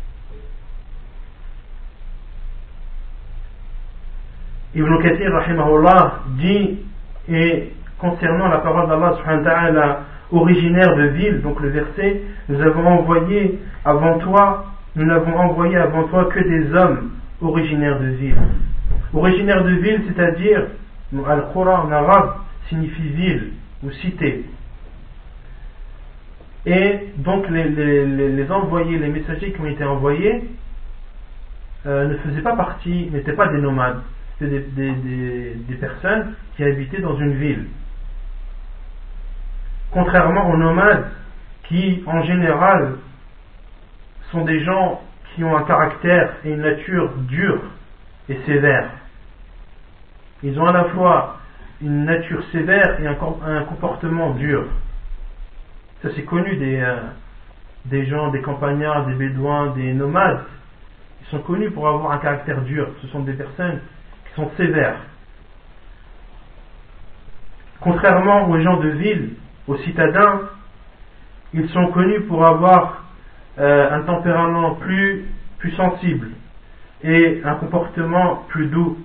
Ibn Kathir rahimahullah dit, et concernant la parole d'Allah subhanahu wa ta'ala originaire de ville, donc le verset, nous n'avons envoyé avant toi que des hommes originaires de ville. Originaire de ville, c'est-à-dire Al-Qura en arabe signifie ville ou cité. Et donc les envoyés, les messagers qui ont été envoyés ne faisaient pas partie, n'étaient pas des nomades. C'était des personnes qui habitaient dans une ville. Contrairement aux nomades qui en général sont des gens qui ont un caractère et une nature dure et sévère. Ils ont à la fois une nature sévère et un comportement dur. Ça c'est connu des gens, des campagnards, des bédouins, des nomades. Ils sont connus pour avoir un caractère dur. Ce sont des personnes qui sont sévères. Contrairement aux gens de ville, aux citadins, ils sont connus pour avoir un tempérament plus sensible et un comportement plus doux.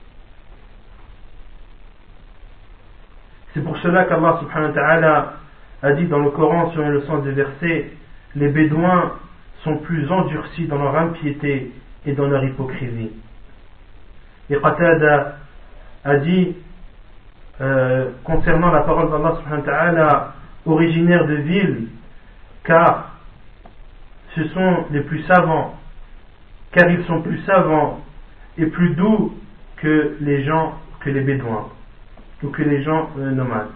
C'est pour cela qu'Allah subhanahu wa ta'ala a dit dans le Coran, selon le sens des versets, les bédouins sont plus endurcis dans leur impiété et dans leur hypocrisie. Et Qatada a dit concernant la parole d'Allah subhanahu wa ta'ala originaire de ville, car ce sont les plus savants, car ils sont plus savants et plus doux que les bédouins ou que les gens nomades.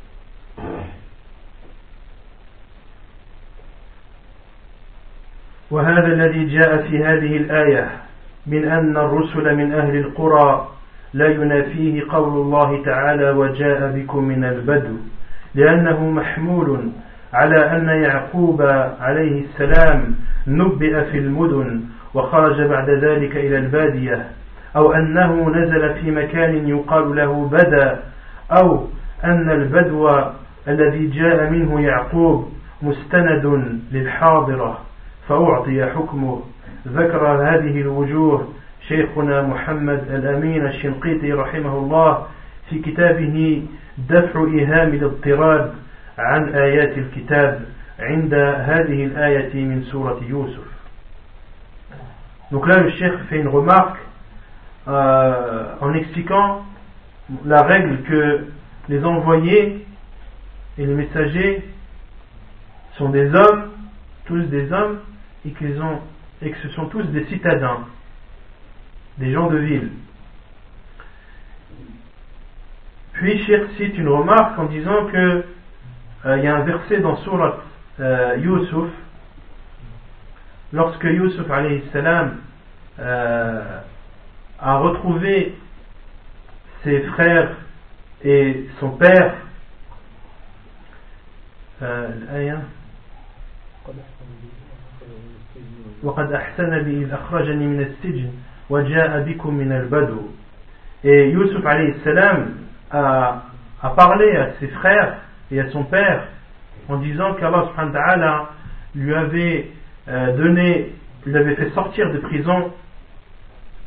وهذا الذي جاء في هذه الآية من أن الرسل من أهل القرى لا ينافيه قول الله تعالى وجاء بكم من البدو لأنه محمول على أن يعقوب عليه السلام نبئ في المدن وخرج بعد ذلك إلى البادية أو أنه نزل في مكان يقال له بدا أو أن البدو الذي جاء منه يعقوب مستند للحاضرة فأعطي حكمه. ذكر هذه الوجوه شيخنا محمد الأمين الشنقيطي رحمه الله في كتابه دفع إيهام الاضطراب عن آيات الكتاب عند هذه الآية من سورة يوسف. Donc là le cheikh fait une remarque en expliquant la règle que les envoyés et les messagers sont des hommes, tous des hommes, et que ce sont tous des citadins, des gens de ville. Puis Cheikh cite une remarque en disant que il y a un verset dans Surat Yusuf, lorsque Yusuf alayhi salam a retrouvé ses frères et son père, وقد أحسن بي إذ أخرجني من السجن وجاء بكم من البدو. Et Yusuf alayhi salam a parlé à ses frères et à son père en disant qu'Allah subhanahu wa ta'ala lui avait l'avait fait sortir de prison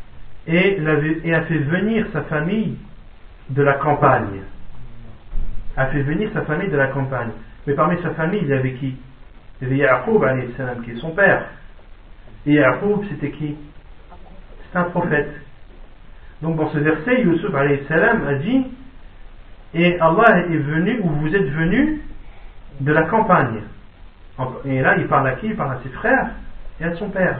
et a fait venir sa famille de la campagne. a fait venir sa famille de la campagne. Mais parmi sa famille, il y avait qui? Il y avait Ya'qub alayhi salam, qui est son père. Et Ya'qub, c'était qui? C'est un prophète. Donc dans ce verset, Yusuf alayhi salam a dit: et Allah est venu, ou vous êtes venu de la campagne. Et là, il parle à qui? Il parle à ses frères et à son père.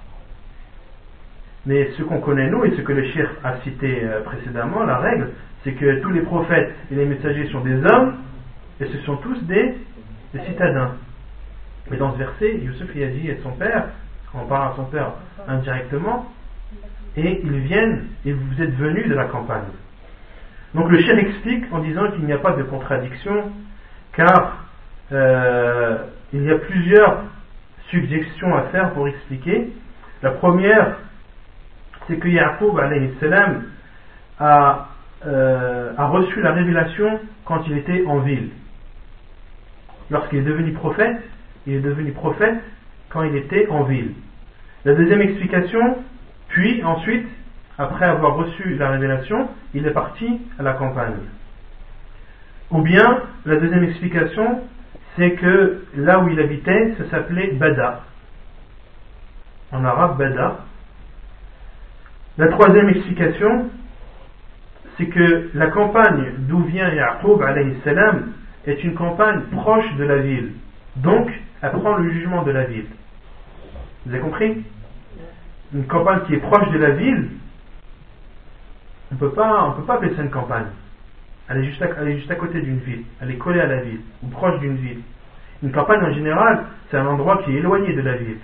Mais ce qu'on connaît nous, et ce que le cheikh a cité précédemment, la règle, c'est que tous les prophètes et les messagers sont des hommes, et ce sont tous des citadins. Mais dans ce verset, Yusuf y a dit à son père, on parle à son père indirectement, et ils viennent, et vous êtes venus de la campagne. Donc le cheikh explique en disant qu'il n'y a pas de contradiction, car il y a plusieurs suggestions à faire pour expliquer. La première, c'est que Ya'qub alayhi salam a reçu la révélation quand il était en ville. Lorsqu'il est devenu prophète, il est devenu prophète quand il était en ville. La deuxième explication, puis ensuite, après avoir reçu la révélation, il est parti à la campagne. Ou bien, la deuxième explication, c'est que là où il habitait, ça s'appelait Bada. En arabe, Bada. La troisième explication, c'est que la campagne d'où vient Ya'qub alayhi salam est une campagne proche de la ville. Donc, elle prend le jugement de la ville. Vous avez compris? Une campagne qui est proche de la ville, on ne peut pas appeler ça une campagne. Elle est juste à côté d'une ville. Elle est collée à la ville, ou proche d'une ville. Une campagne en général, c'est un endroit qui est éloigné de la ville.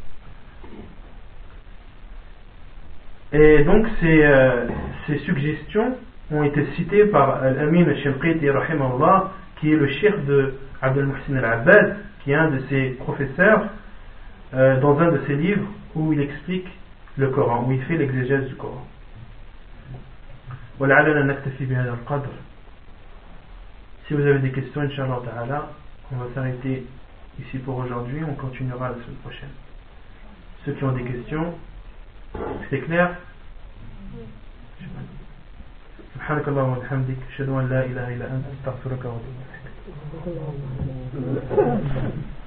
Et donc ces suggestions ont été citées par Al-Amin al-Shinqiti rahimahullah, qui est le cheikh de Abdel Muhsin al-Abbad, qui est un de ses professeurs, dans un de ses livres où il explique le Coran, où il fait l'exégèse du Coran. ولعلنا نكتفي بهذا القدر. Si vous avez des questions, Inch'Allah Ta'ala, on va s'arrêter ici pour aujourd'hui, on continuera la semaine prochaine. Ceux qui ont des questions, c'est clair? سبحانك اللهم وبحمدك أشهد أن لا إله إلا أنت أستغفرك وأتوب إليك.